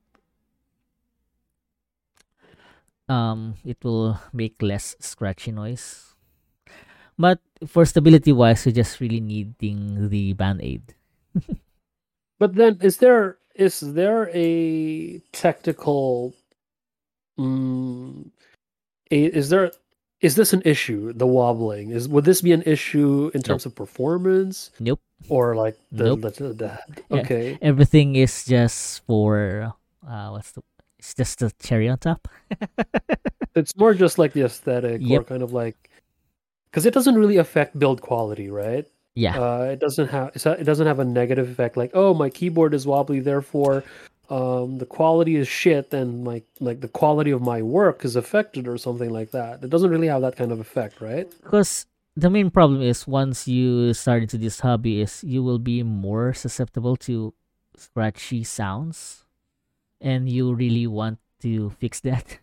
um it will make less scratchy noise. But for stability wise, you just really needing the band aid. But then, is there is there a technical? Mm, a, is there is this an issue? The wobbling is would this be an issue in Nope. terms of performance Nope. or like the Nope. the, the, the Yeah, okay? everything is just for uh what's the it's just the cherry on top. It's more just like the aesthetic or Yep. kind of like because it doesn't really affect build quality, right? Yeah, Uh, it doesn't have it's not- it doesn't have a negative effect like, oh, my keyboard is wobbly, therefore um, the quality is shit, and my like the quality of my work is affected or something like that. It doesn't really have that kind of effect, right? because the main problem is once you start into this hobby is you will be more susceptible to scratchy sounds, and you really want to fix that.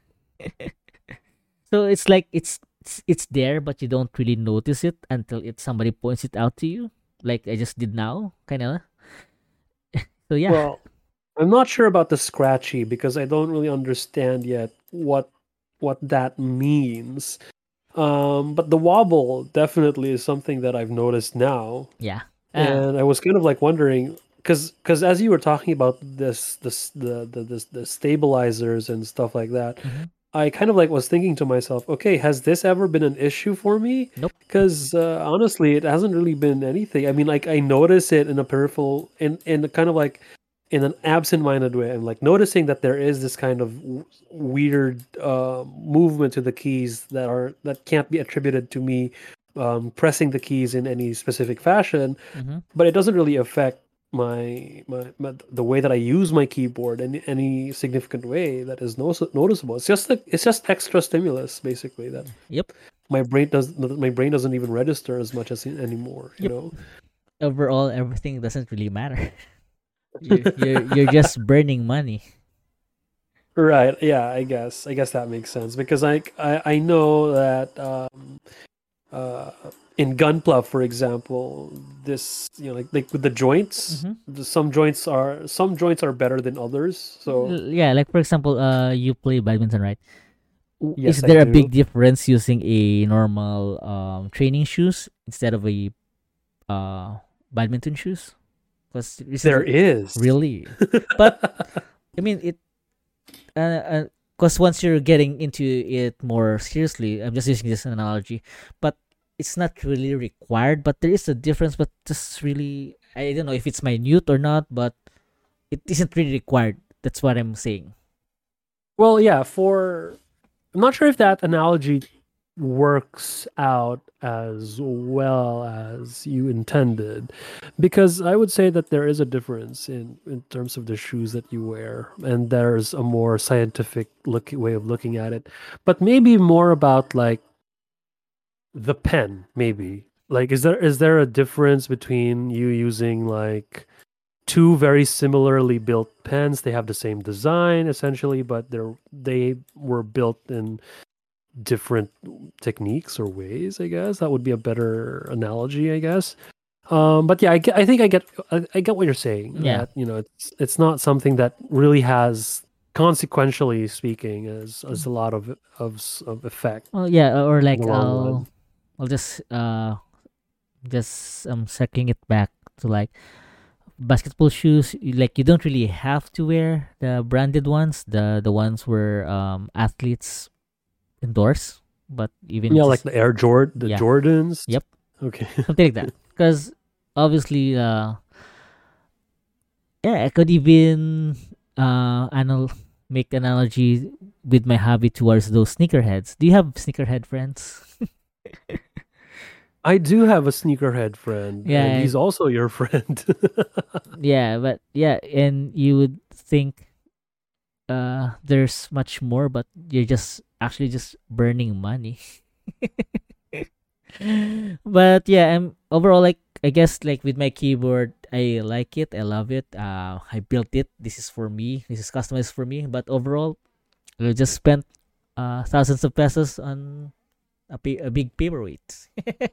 So it's like it's it's, it's there, but you don't really notice it until it somebody points it out to you, like I just did now, kind of. So yeah, Well, I'm not sure about the scratchy because I don't really understand yet what what that means. Um, but the wobble definitely is something that I've noticed now, yeah, uh, and I was kind of like wondering because because as you were talking about this this the the this, the stabilizers and stuff like that, mhm. I kind of like was thinking to myself, okay, has this ever been an issue for me? Nope. Because uh, honestly, it hasn't really been anything. I mean, like I notice it in a peripheral, in in a kind of like in an absent-minded way. I'm like noticing that there is this kind of w- weird uh, movement to the keys that are that can't be attributed to me um, pressing the keys in any specific fashion, Mm-hmm. but it doesn't really affect my, my my the way that I use my keyboard in any significant way that is no, noticeable. It's just like it's just extra stimulus basically that Yep. my brain does my brain doesn't even register as much as anymore. You Yep. know. Overall, everything doesn't really matter. you're you're you're just burning money. Right. Yeah. I guess. I guess that makes sense because I I, I know that um, uh, in Gunpla, for example, this you know like like with the joints, Mm-hmm. the, some joints are some joints are better than others. So Yeah, like for example, uh, you play badminton, right? W- Is yes, I there a do. big difference using a normal um training shoes instead of a uh badminton shoes? Because There recently, is. really, but I mean it. Uh, because once you're getting into it more seriously, I'm just using this analogy, but it's not really required. But there is a difference. But just really, I don't know if it's minute or not, but it isn't really required. That's what I'm saying. Well, yeah, for I'm not sure if that analogy works out as well as you intended because I would say that there is a difference in in terms of the shoes that you wear and there's a more scientific look way of looking at it, but maybe more about like the pen maybe. Like is there is there a difference between you using like two very similarly built pens? They have the same design essentially, but they're they were built in different techniques or ways. I guess that would be a better analogy. I guess. Um, but yeah, I, get, I think I get I, I get what you're saying. Yeah. That you know it's it's not something that really has consequentially speaking as as a lot of of s- of effect Well, yeah, or in the like long I'll run. I'll just uh just um circling it back to like basketball shoes. y- Like you don't really have to wear the branded ones, the the ones where um athletes endorse, but even Yeah, like just the Air Jord, the yeah, Jordans. yep, Okay. something like that. Because obviously, uh, yeah, I could even uh anal make analogy with my hobby towards those sneakerheads. Do you have sneakerhead friends? I do have a sneakerhead friend, and Yeah, he's also your friend. yeah, but yeah, and you would think uh there's much more, but you're just actually just burning money. But yeah, I'm overall like I guess like with my keyboard, I like it, I love it. Uh, I built it. This is for me. This is customized for me. But overall, I just spent uh thousands of pesos on a, pa- a big paperweight.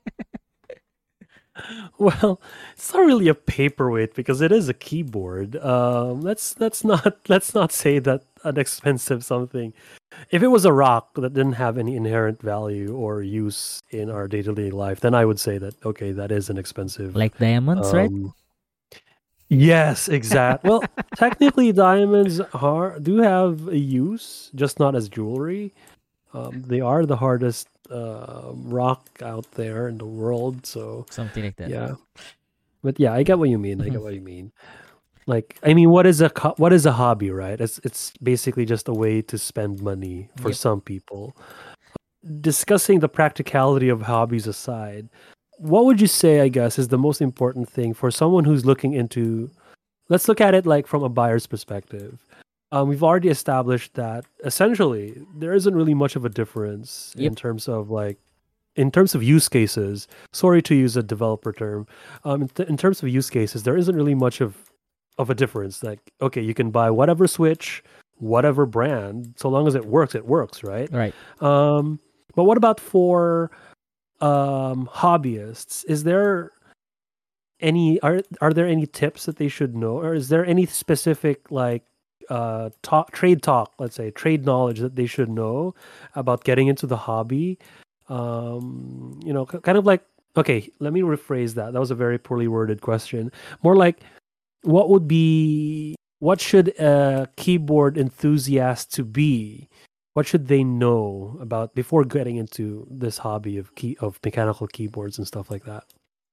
Well, it's not really a paperweight because it is a keyboard. Um, let's let's not let's not say that an expensive something. If it was a rock that didn't have any inherent value or use in our day to day life, then I would say that okay, that is an expensive. Like diamonds, right? Um, yes, exact. Well, technically, diamonds are do have a use, just not as jewelry. Um, they are the hardest uh, rock out there in the world, so Something like that. yeah. But yeah, I get what you mean. I Mhm. get what you mean. Like, I mean, what is a co- what is a hobby, right? It's it's basically just a way to spend money for Yep. some people. discussing the practicality of hobbies aside, what would you say, I guess, is the most important thing for someone who's looking into, let's look at it like from a buyer's perspective. Um, we've already established that essentially there isn't really much of a difference Yep. in terms of like, in terms of use cases. Sorry to use a developer term. Um, in, th- in terms of use cases, there isn't really much of of a difference. Like, okay, you can buy whatever Switch, whatever brand, so long as it works, it works, right? Right. Um, but what about for um, hobbyists? Is there any are are there any tips that they should know, or is there any specific like uh talk trade talk, let's say trade knowledge that they should know about getting into the hobby? Um, you know, k- kind of like, okay, let me rephrase that. That was a very poorly worded question. More like, what would be what should a keyboard enthusiast to be? What should they know about before getting into this hobby of key of mechanical keyboards and stuff like that?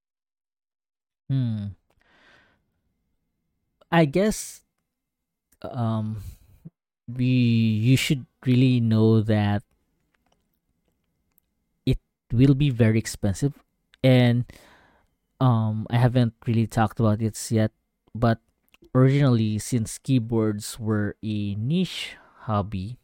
Hmm. I guess um we you should really know that it will be very expensive, and um I haven't really talked about it yet, but originally, since keyboards were a niche hobby,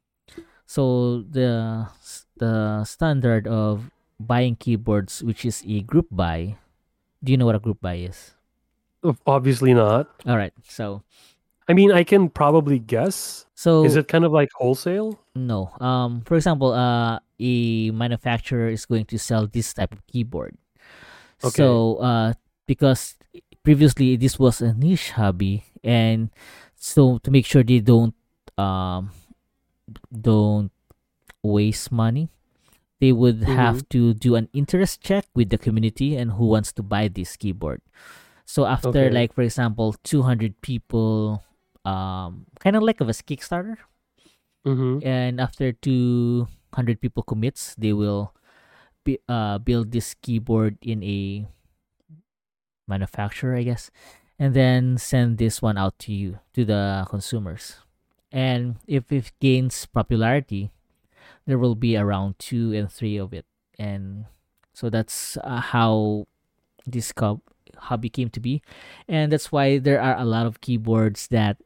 so the the standard of buying keyboards, which is a group buy. Do you know what a group buy is? Ob- Obviously not. All right. So I mean, I can probably guess. so Is it kind of like wholesale? no. Um for example, uh a manufacturer is going to sell this type of keyboard. Okay. So uh because previously this was a niche hobby, and so to make sure they don't um don't waste money, they would Mm-hmm. have to do an interest check with the community and who wants to buy this keyboard. So after, Okay. like for example, two hundred people, um kind of like of a Kickstarter, Mm-hmm. and after two hundred people commits, they will be, uh build this keyboard in a manufacturer, I guess, and then send this one out to you, to the consumers. And if it gains popularity, there will be around two and three of it. And so that's uh, how this co- hobby came to be. And that's why there are a lot of keyboards that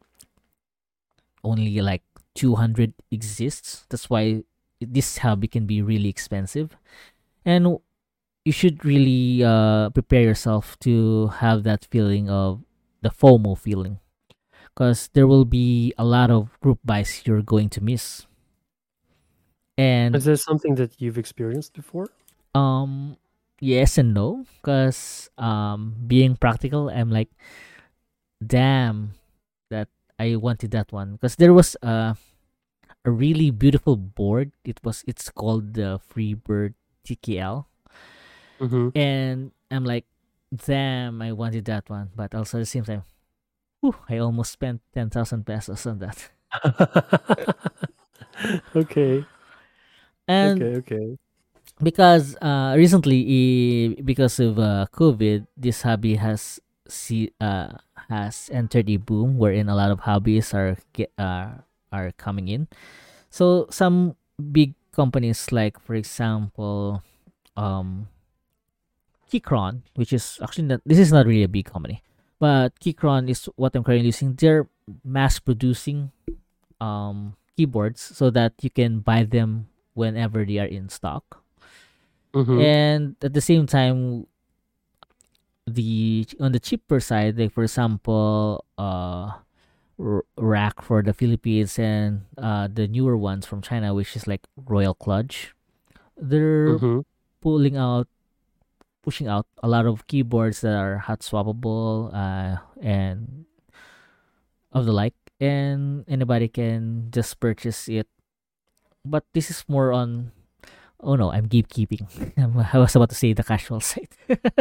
only like two hundred exists. That's why this hobby can be really expensive. And you should really uh, prepare yourself to have that feeling of the FOMO feeling, because there will be a lot of group buys you're going to miss. And Is this something that you've experienced before? um yes and no, because um being practical, I'm like, damn, that I wanted that one, because there was a a really beautiful board. It was it's called the Freebird T K L, Mm-hmm. and I'm like, damn, I wanted that one, but also at the same time, whew, I almost spent ten thousand pesos on that. Okay. And Okay. Okay. because uh recently, eh, because of uh COVID, this hobby has see uh has entered a boom wherein a lot of hobbies are get uh are coming in. So some big companies, like for example, um Keychron, which is actually not, this is not really a big company, but Keychron is what I'm currently using. They're mass producing um keyboards so that you can buy them whenever they are in stock. Mm-hmm. And at the same time, the on the cheaper side, like for example, uh R- rack for the Philippines, and uh the newer ones from China, which is like Royal Clutch, they're Mm-hmm. pulling out pushing out a lot of keyboards that are hot swappable, uh and of the like, and anybody can just purchase it. But this is more on, oh no, I'm gatekeeping. I was about to say the casual side.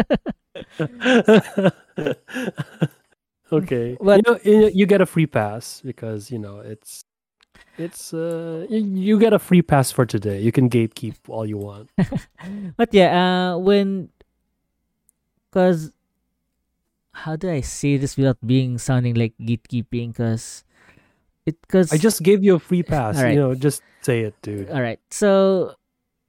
Okay. You But know, you you get a free pass because you know it's it's uh you, you get a free pass for today. You can gatekeep all you want. but yeah, uh when, cause how do I say this without being sounding like gatekeeping? Cause it, cause I just gave you a free all pass. You right, know, just say it, dude. all right. So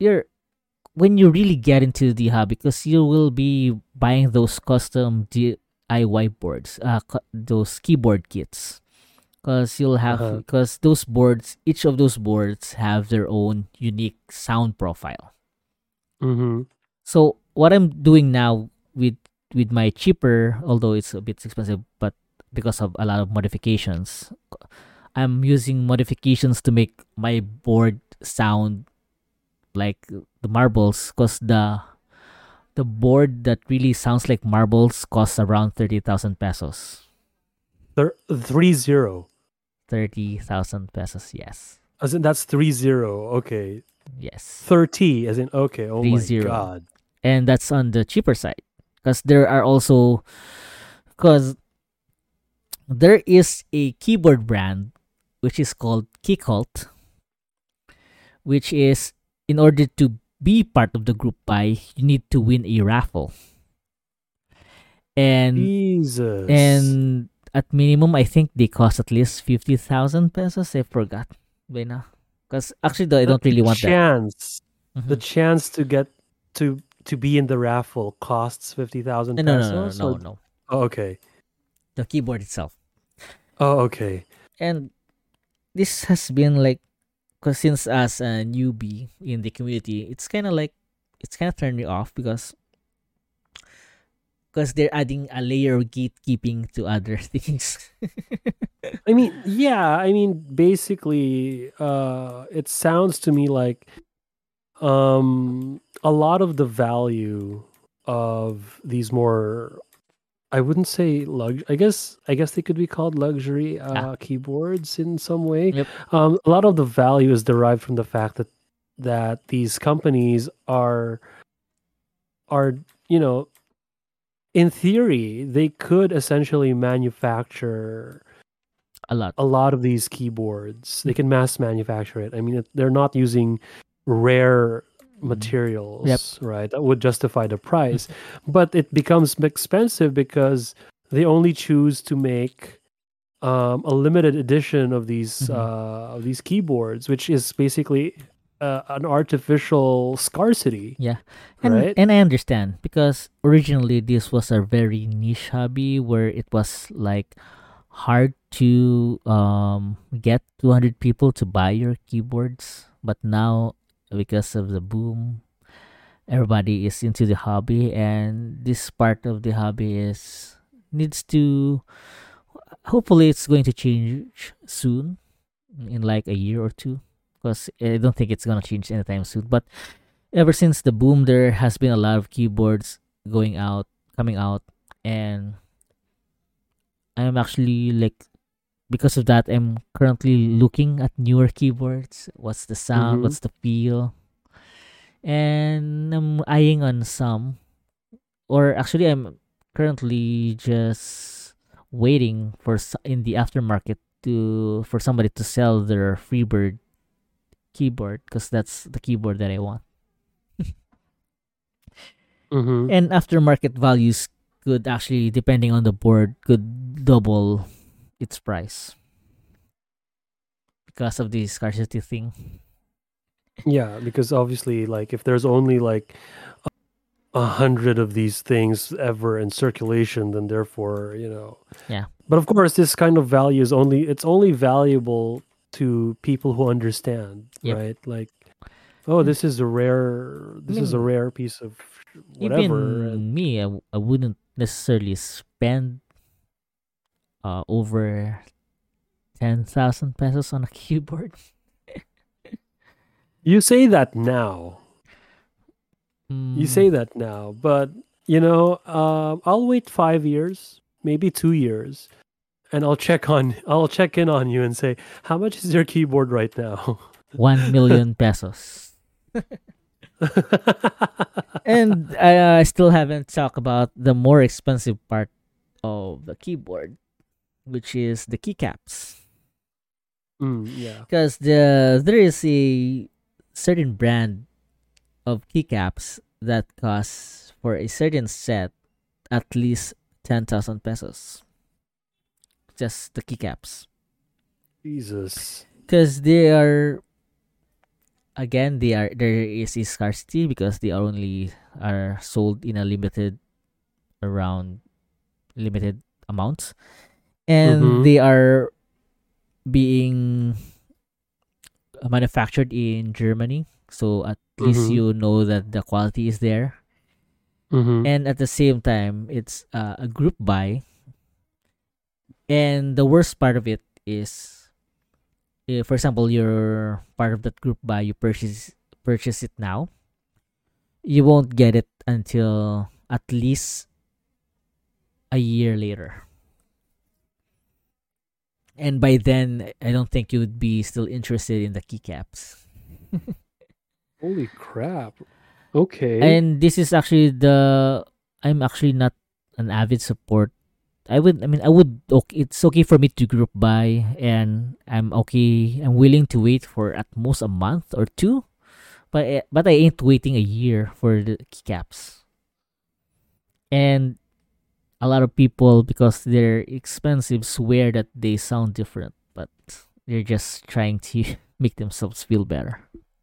you're when you really get into the hobby, because you will be buying those custom D I Y boards, uh, cu- those keyboard kits, because you'll have Uh-huh. because those boards, each of those boards have their own unique sound profile. Mm-hmm. So what I'm doing now with with my cheaper, although it's a bit expensive, but because of a lot of modifications, I'm using modifications to make my board sound like the marbles, because the the board that really sounds like marbles costs around thirty thousand pesos. Thir- three zero. thirty thousand pesos, yes. As in that's three zero. Okay. Yes. Thirty. As in okay. Oh Three my zero. god. And that's on the cheaper side. Because there are also, because there is a keyboard brand which is called Keycult, which is, in order to be part of the group buy, you need to win a raffle. And Jesus. and at minimum, I think they cost at least fifty thousand pesos. I forgot by now. Because actually, though, I The, don't the really want that. chance, the Mhm. chance to get to to be in the raffle costs fifty thousand No, no, no, no, pesos. no, Or no. oh, okay. The keyboard itself. Oh, okay. And this has been like, because since as a newbie in the community, it's kind of like, it's kind of turned me off, because because they're adding a layer of gatekeeping to other things. I mean, yeah. I mean, basically, uh, it sounds to me like um a lot of the value of these more, I wouldn't say lug I guess I guess they could be called luxury Ah, uh keyboards in some way. yep. Um a lot of the value is derived from the fact that that these companies are are you know, in theory they could essentially manufacture A lot. a lot of these keyboards. They can mass manufacture it. I mean, it, they're not using rare Yep. materials, right? That would justify the price. But it becomes expensive because they only choose to make um, a limited edition of these Mhm. uh, of these keyboards, which is basically uh, an artificial scarcity, Yeah. And right? and I understand, because originally this was a very niche hobby where it was like hard to um get two hundred people to buy your keyboards, but now, because of the boom, everybody is into the hobby, and this part of the hobby is needs to, hopefully it's going to change soon, in like a year or two, because I don't think it's gonna change anytime soon. But ever since the boom, there has been a lot of keyboards going out, coming out, and I'm actually like, because of that, I'm currently looking at newer keyboards. What's the sound? Mm-hmm. What's the feel? And I'm eyeing on some, or actually, I'm currently just waiting for s- in the aftermarket to for somebody to sell their Freebird keyboard, because that's the keyboard that I want. Mm-hmm. And aftermarket values could actually, depending on the board, could double its price because of the scarcity thing. Yeah, because obviously, like, if there's only like a hundred of these things ever in circulation, then therefore, you know. Yeah. But of course, this kind of value is only it's only valuable to people who understand, Yep. right? Like, oh, And this is a rare, I this is a mean, rare piece of whatever, and even me, I, w- I wouldn't necessarily spend uh, over ten thousand pesos on a keyboard. you say that now. You Mm, say that now, but you know, um, I'll wait five years, maybe two years, and I'll check on, I'll check in on you and say, how much is your keyboard right now? one million pesos. And I, I still haven't talked about the more expensive part of the keyboard, which is the keycaps. Mm, yeah. Because the there is a certain brand of keycaps that costs for a certain set at least ten thousand pesos. Just the keycaps. Jesus. Because they are again, they are there is a scarcity because they are only are sold in a limited around limited amounts, and Mm-hmm. they are being manufactured in Germany. So at least Mm-hmm. you know that the quality is there, Mm-hmm. and at the same time, it's uh, a group buy. And the worst part of it is, uh, for example, you're part of that group buy, you purchase purchase it now, you won't get it until at least a year later. And by then, I don't think you would be still interested in the keycaps. Holy crap. Okay. And this is actually the I'm actually not an avid support. I would I mean I would okay, it's okay for me to group buy, and I'm okay I'm willing to wait for at most a month or two, but I- but I ain't waiting a year for the keycaps. And a lot of people, because they're expensive, swear that they sound different, but they're just trying to make themselves feel better.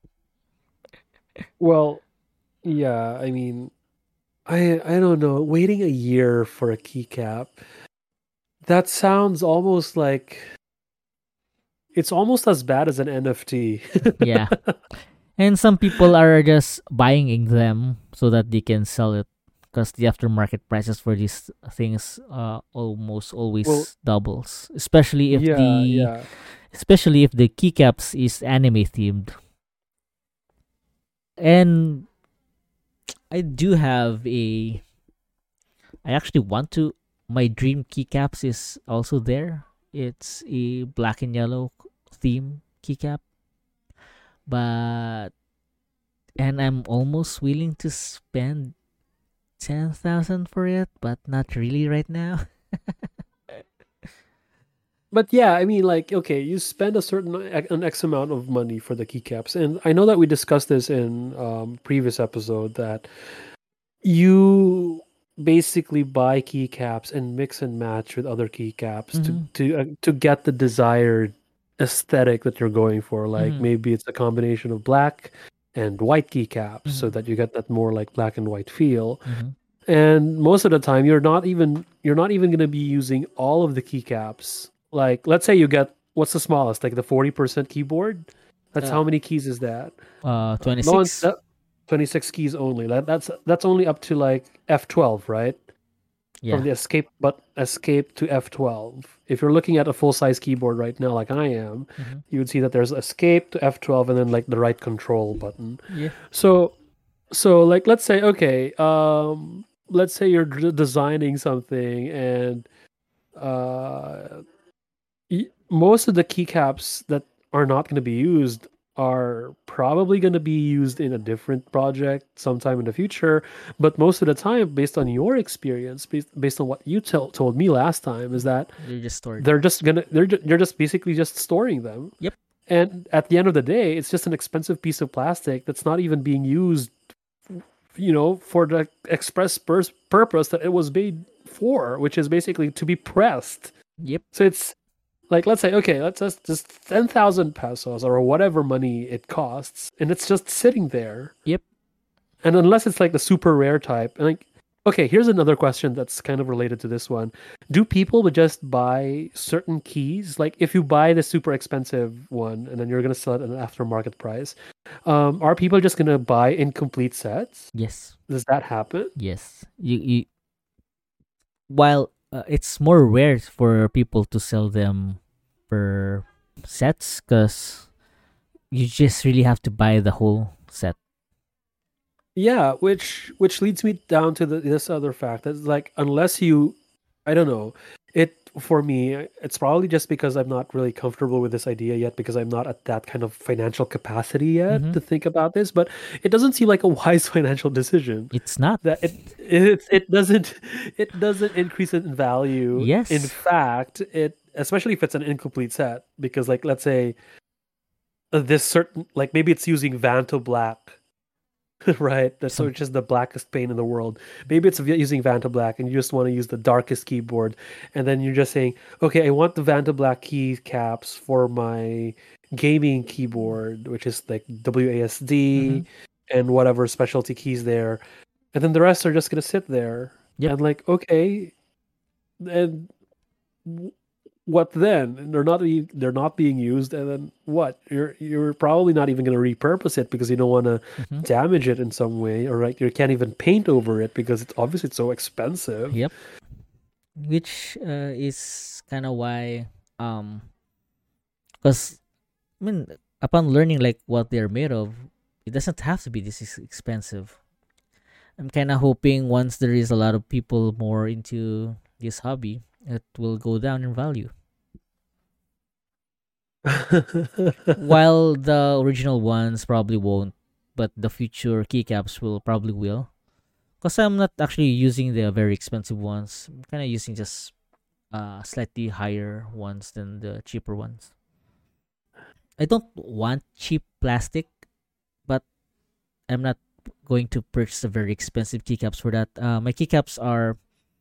Well, yeah, I mean, I I don't know. Waiting a year for a keycap, that sounds almost like it's almost as bad as an N F T. Yeah. And some people are just buying them so that they can sell it, because the aftermarket prices for these things uh, almost Well, always doubles, especially if yeah, the yeah. especially if the keycaps is anime themed. And I do have a I actually want to my dream keycaps is also there. It's a black and yellow theme keycap, but and I'm almost willing to spend ten thousand for it, but not really right now. But yeah, I mean, like, okay, you spend a certain an X amount of money for the keycaps, and I know that we discussed this in um, previous episode that you basically buy keycaps and mix and match with other keycaps to Mm-hmm. to uh, to get the desired aesthetic that you're going for. Like Mm-hmm. maybe it's a combination of black and white keycaps, so Mm-hmm. that you get that more like black and white feel. Mm-hmm. And most of the time, you're not even you're not even going to be using all of the keycaps. Like, let's say you get what's the smallest, like the forty percent keyboard. That's Uh, how many keys is that? uh, Uh, no one's twenty-six. that twenty-six keys only. That that's that's only up to like F twelve, right? From Yeah. the escape but escape to F twelve. If you're looking at a full size keyboard right now, like I am, Mm-hmm. you would see that there's escape to F twelve and then like the right control button. Yeah. So so like let's say okay, um, let's say you're d- designing something and uh, y- most of the keycaps that are not going to be used are probably going to be used in a different project sometime in the future. But most of the time, based on your experience, based, based on what you tell, told me last time, is that They're just stored. they're just gonna they're ju- you're just basically just storing them. Yep. And at the end of the day, it's just an expensive piece of plastic that's not even being used, you know, for the express pers- purpose that it was made for, which is basically to be pressed. Yep. So it's like, let's say, okay, let's just just ten thousand pesos or whatever money it costs, and it's just sitting there. Yep. And unless it's like the super rare type, and like, okay, here's another question that's kind of related to this one: do people would just buy certain keys? Like, if you buy the super expensive one and then you're gonna sell it at an aftermarket price, um, are people just gonna buy incomplete sets? Yes. Does that happen? Yes. You you while uh, it's more rare for people to sell them per sets, because you just really have to buy the whole set. Yeah, which which leads me down to the, this other fact that like unless you, I don't know, it for me it's probably just because I'm not really comfortable with this idea yet because I'm not at that kind of financial capacity yet Mm-hmm. to think about this. But it doesn't seem like a wise financial decision. It's not. That it it it doesn't it doesn't increase in value. In Yes. fact, it especially if it's an incomplete set because like let's say uh, this certain like maybe it's using Vanto Black. Right. That's so Some. it's just the blackest paint in the world. Maybe it's v- using Vanta Black and you just want to use the darkest keyboard. And then you're just saying, okay, I want the Vanta Black key caps for my gaming keyboard, which is like Mm-hmm. W A S D and whatever specialty keys there, and then the rest are just gonna sit there. Yep. And like, okay, and w- what then? They're not e- they're not being used, and then what? You're you're probably not even gonna repurpose it because you don't want to Mm-hmm. damage it in some way, or like you can't even paint over it because it's obviously it's so expensive. Yep. Which uh, is kind of why, um, because I mean, upon learning like what they're made of, it doesn't have to be this is expensive. I'm kind of hoping once there is a lot of people more into this hobby, it will go down in value. While the original ones probably won't, but the future keycaps will probably will. Because I'm not actually using the very expensive ones. I'm kind of using just uh slightly higher ones than the cheaper ones. I don't want cheap plastic, but I'm not going to purchase a very expensive keycaps for that. Uh, my keycaps are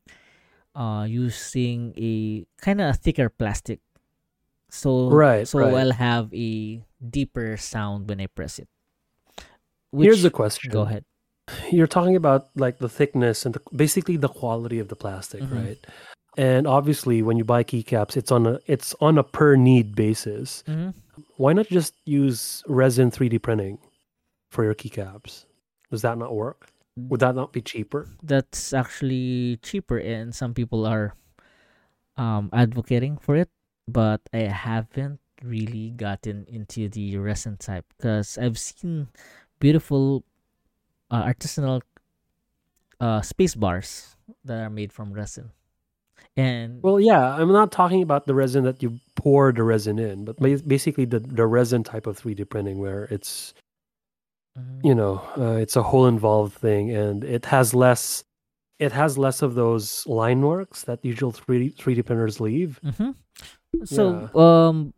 uh using a kind of thicker plastic, so Right, so right. I'll have a deeper sound when I press it. Here's the Which go question. ahead. You're talking about like the thickness and the, basically the quality of the plastic, Mm-hmm. right? And obviously, when you buy keycaps, it's on a it's on a per need basis. Mm-hmm. Why not just use resin three D printing for your keycaps? Does that not work? Would that not be cheaper? That's actually cheaper, and some people are um advocating for it, but I haven't really gotten into the resin type because I've seen beautiful uh, artisanal uh space bars that are made from resin. And Well, yeah, I'm not talking about the resin that you pour the resin in, but ba- mhm, basically the the resin type of three D printing where it's mhm, you know uh, it's a whole involved thing and it has less it has less of those line marks that usual three D, three D printers leave. mhm. So Yeah. um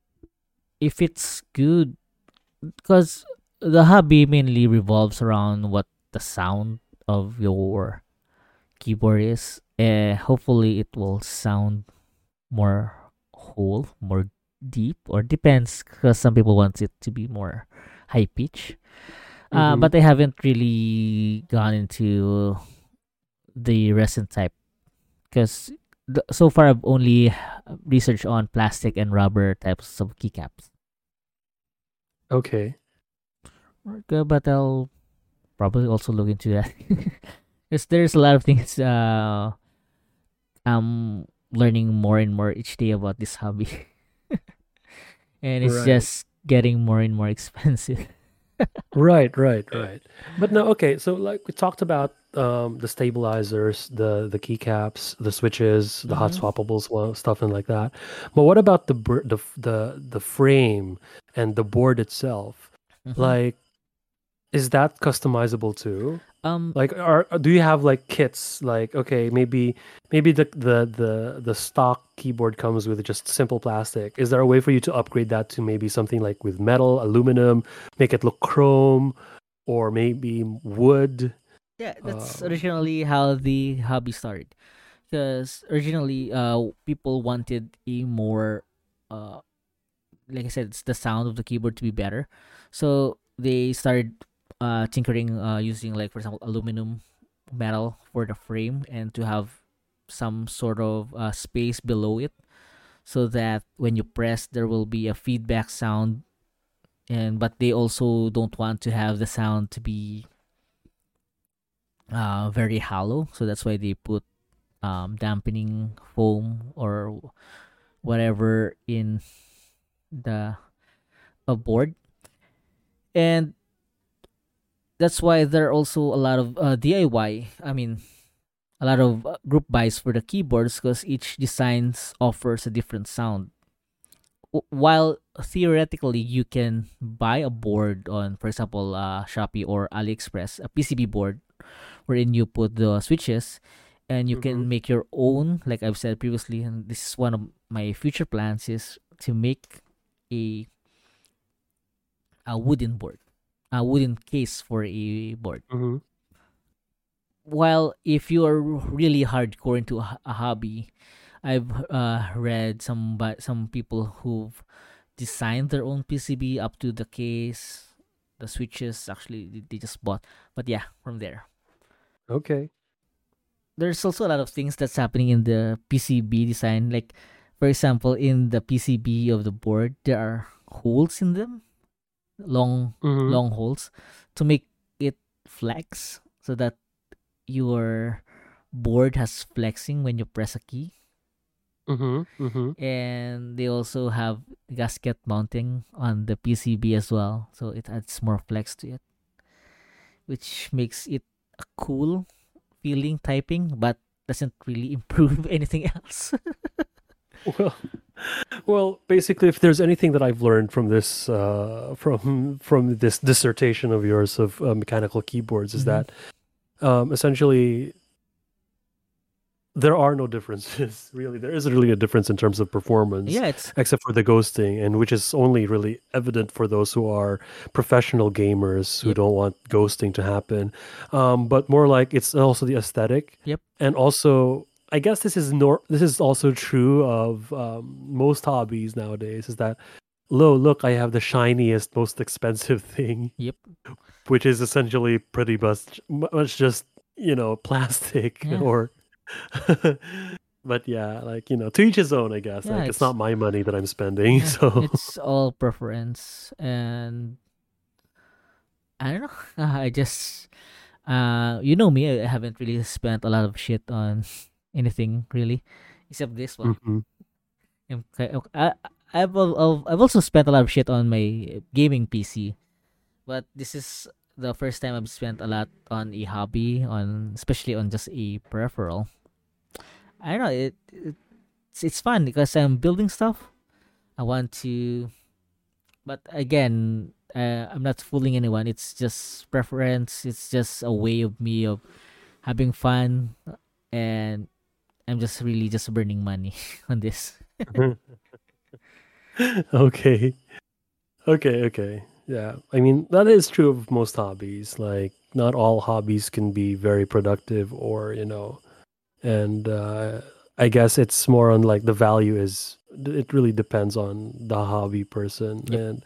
if it's good, because the hobby mainly revolves around what the sound of your keyboard is, uh, hopefully it will sound more whole, more deep, or depends because some people want it to be more high pitch. Uh, Mm-hmm. but I haven't really gone into the resin type because th- so far I've only researched on plastic and rubber types of keycaps. Okay. Okay, but I'll probably also look into that because there's a lot of things uh, I'm learning more and more each day about this hobby, and it's Right. just getting more and more expensive. Right, right, right. But no, okay. So like we talked about um the stabilizers, the the keycaps, the switches, the hot Mm-hmm. swappables, well, stuff and like that. But what about the br- the f- the the frame and the board itself? Mm-hmm. Like, is that customizable too? Um, Like, are do you have like kits? Like, okay, maybe maybe the the the the stock keyboard comes with just simple plastic. Is there a way for you to upgrade that to maybe something like with metal, aluminum, make it look chrome, or maybe wood? yeah, that's Um, originally how the hobby started. Because originally, uh, people wanted a more, uh, like I said, it's the sound of the keyboard to be better. So they started uh tinkering, uh using like for example aluminum metal for the frame and to have some sort of uh, space below it so that when you press there will be a feedback sound, and but they also don't want to have the sound to be uh very hollow, so that's why they put um dampening foam or whatever in the a board. And that's why there are also a lot of uh, D I Y. I mean, a lot of uh, group buys for the keyboards because each designs offers a different sound. W- while theoretically you can buy a board on, for example, uh, Shopee or AliExpress, a P C B board wherein you put the switches and you mhm. can make your own. Like I've said previously, and this is one of my future plans is to make a a wooden board, a wooden case for a board. Mhm. While if you are really hardcore into a, a hobby, I've uh, read some but some people who've design their own P C B up to the case, the switches. Actually, they they just bought. But yeah, from there, Okay. there's also a lot of things that's happening in the P C B design. Like, for example, in the P C B of the board, there are holes in them, long Mm-hmm. long holes, to make it flex so that your board has flexing when you press a key. Mm-hmm. Mm-hmm. And they also have gasket mounting on the P C B as well, so it adds more flex to it, which makes it a cool feeling typing, but doesn't really improve anything else. Well, well, basically, if there's anything that I've learned from this, uh, from from this dissertation of yours of uh, mechanical keyboards, is Mhm. that um, essentially there are no differences. Really, there isn't really a difference in terms of performance, Yeah, it's except for the ghosting, and which is only really evident for those who are professional gamers who Yep. don't want ghosting to happen. Um, but more like it's also the aesthetic, Yep. and also I guess this is nor this is also true of um, most hobbies nowadays. Is that lo look, I have the shiniest, most expensive thing, Yep. which is essentially pretty much much just you know plastic Yeah. or but yeah, like you know, to each his own, I guess. Yeah, Like it's it's not my money that I'm spending, yeah, so it's all preference, and I don't know. I just uh you know me, I haven't really spent a lot of shit on anything really, except this one. Mhm. I'm ki- ok- I, I've, al- al- I've also spent a lot of shit on my gaming P C, but this is the first time I've spent a lot on a hobby, on especially on just a peripheral. I don't know, it, it's it's fun because I'm building stuff. I want to, but again, uh, I'm not fooling anyone. It's just preference. It's just a way of me of having fun, and I'm just really just burning money on this. Okay. Okay, okay. Yeah. I mean, that is true of most hobbies. Like not all hobbies can be very productive or, you know, and uh I guess it's more on like the value is it really depends on the hobby person Yep, and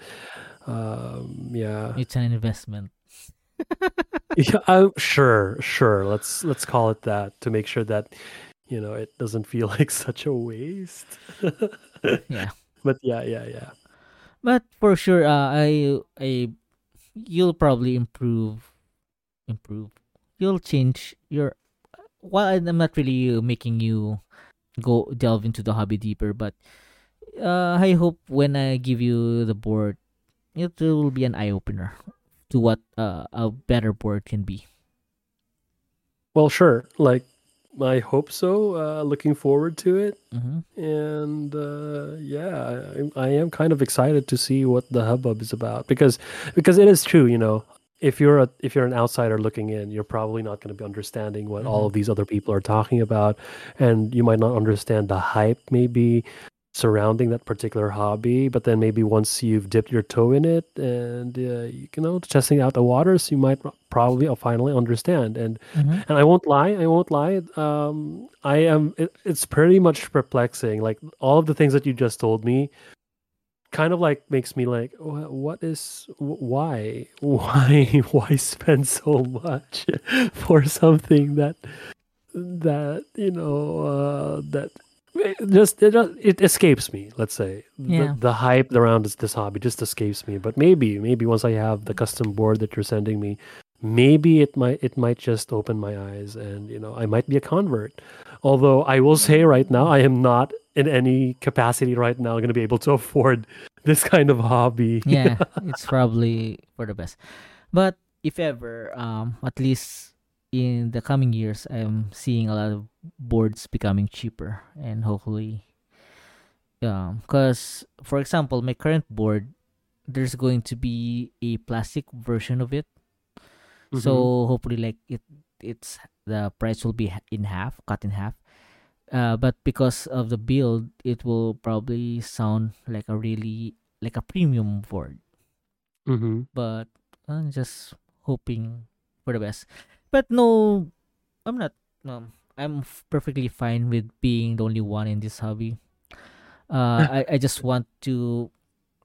um yeah. it's an investment. Yeah, I'm sure, sure. Let's let's call it that to make sure that you know it doesn't feel like such a waste. Yeah, But yeah, yeah, yeah. but for sure, uh, I I you'll probably improve improve. You'll change your. Well, I'm not really uh, making you go delve into the hobby deeper, but uh, I hope when I give you the board, it will be an eye opener to what uh, a better board can be. Well, sure. Like I hope so. Uh, looking forward to it, Mm-hmm. and uh, yeah, I, I am kind of excited to see what the hubbub is about because because it is true. You know, if you're a if you're an outsider looking in, you're probably not going to be understanding what all Mm-hmm. of these other people are talking about, and you might not understand the hype maybe surrounding that particular hobby. But then maybe once you've dipped your toe in it and uh, you know testing out the waters, you might probably finally understand. And Mm-hmm. and I won't lie, I won't lie. Um, I am. It, it's pretty much perplexing. Like all of the things that you just told me, kind of like makes me like, "Wha- what is, wh- why, why, why spend so much for something that that you know uh, that it just it, just- it escapes me. Let's say the Yeah. the hype around this, this hobby just escapes me. But maybe maybe once I have the custom board that you're sending me, maybe it might it might just open my eyes and you know I might be a convert. Although I will say right now I am not in any capacity right now going to be able to afford this kind of hobby. Yeah, it's probably for the best. But if ever, um, at least in the coming years, I'm seeing a lot of boards becoming cheaper, and hopefully, um, because for example, my current board, there's going to be a plastic version of it. Hmm. So hopefully, like it, it's the price will be h- in half, cut in half. Uh, but because of the build, it will probably sound like a really like a premium board. Hmm. But I'm just hoping for the best. But no, I'm not. Um, I'm f- perfectly fine with being the only one in this hobby. Uh, I, I just want to.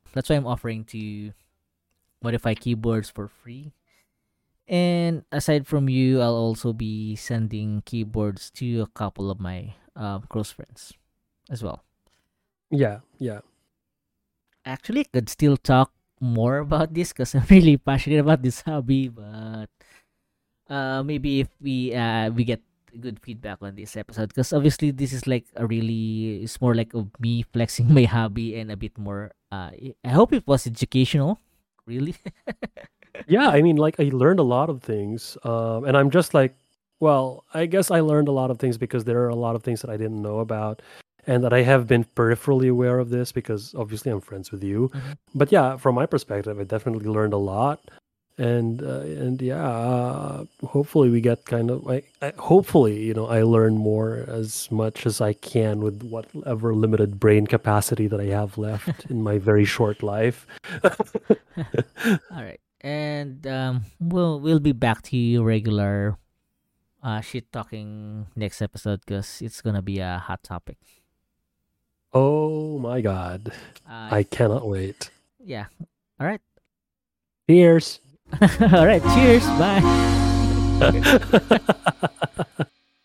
that's why I'm offering to modify keyboards for free. And aside from you, I'll also be sending keyboards to a couple of my um, close friends as well. Yeah, yeah. Actually, I could still talk more about this because I'm really passionate about this hobby, but uh, maybe if we uh, we get good feedback on this episode, because obviously this is like a really, it's more like of me flexing my hobby and a bit more. Uh, I hope it was educational, really. Yeah, I mean, like, I learned a lot of things, um, and I'm just like, well, I guess I learned a lot of things because there are a lot of things that I didn't know about, and that I have been peripherally aware of this because obviously I'm friends with you. Mhm. But yeah, from my perspective, I definitely learned a lot, and uh, and yeah, uh, hopefully we get kind of, I, I hopefully you know I learn more as much as I can with whatever limited brain capacity that I have left in my very short life. All right, and um, we'll we'll be back to you regular uh shit talking next episode because it's gonna be a hot topic. Oh my god. Uh, I cannot wait. yeah. All right. Cheers. All right. Cheers. Bye. Okay.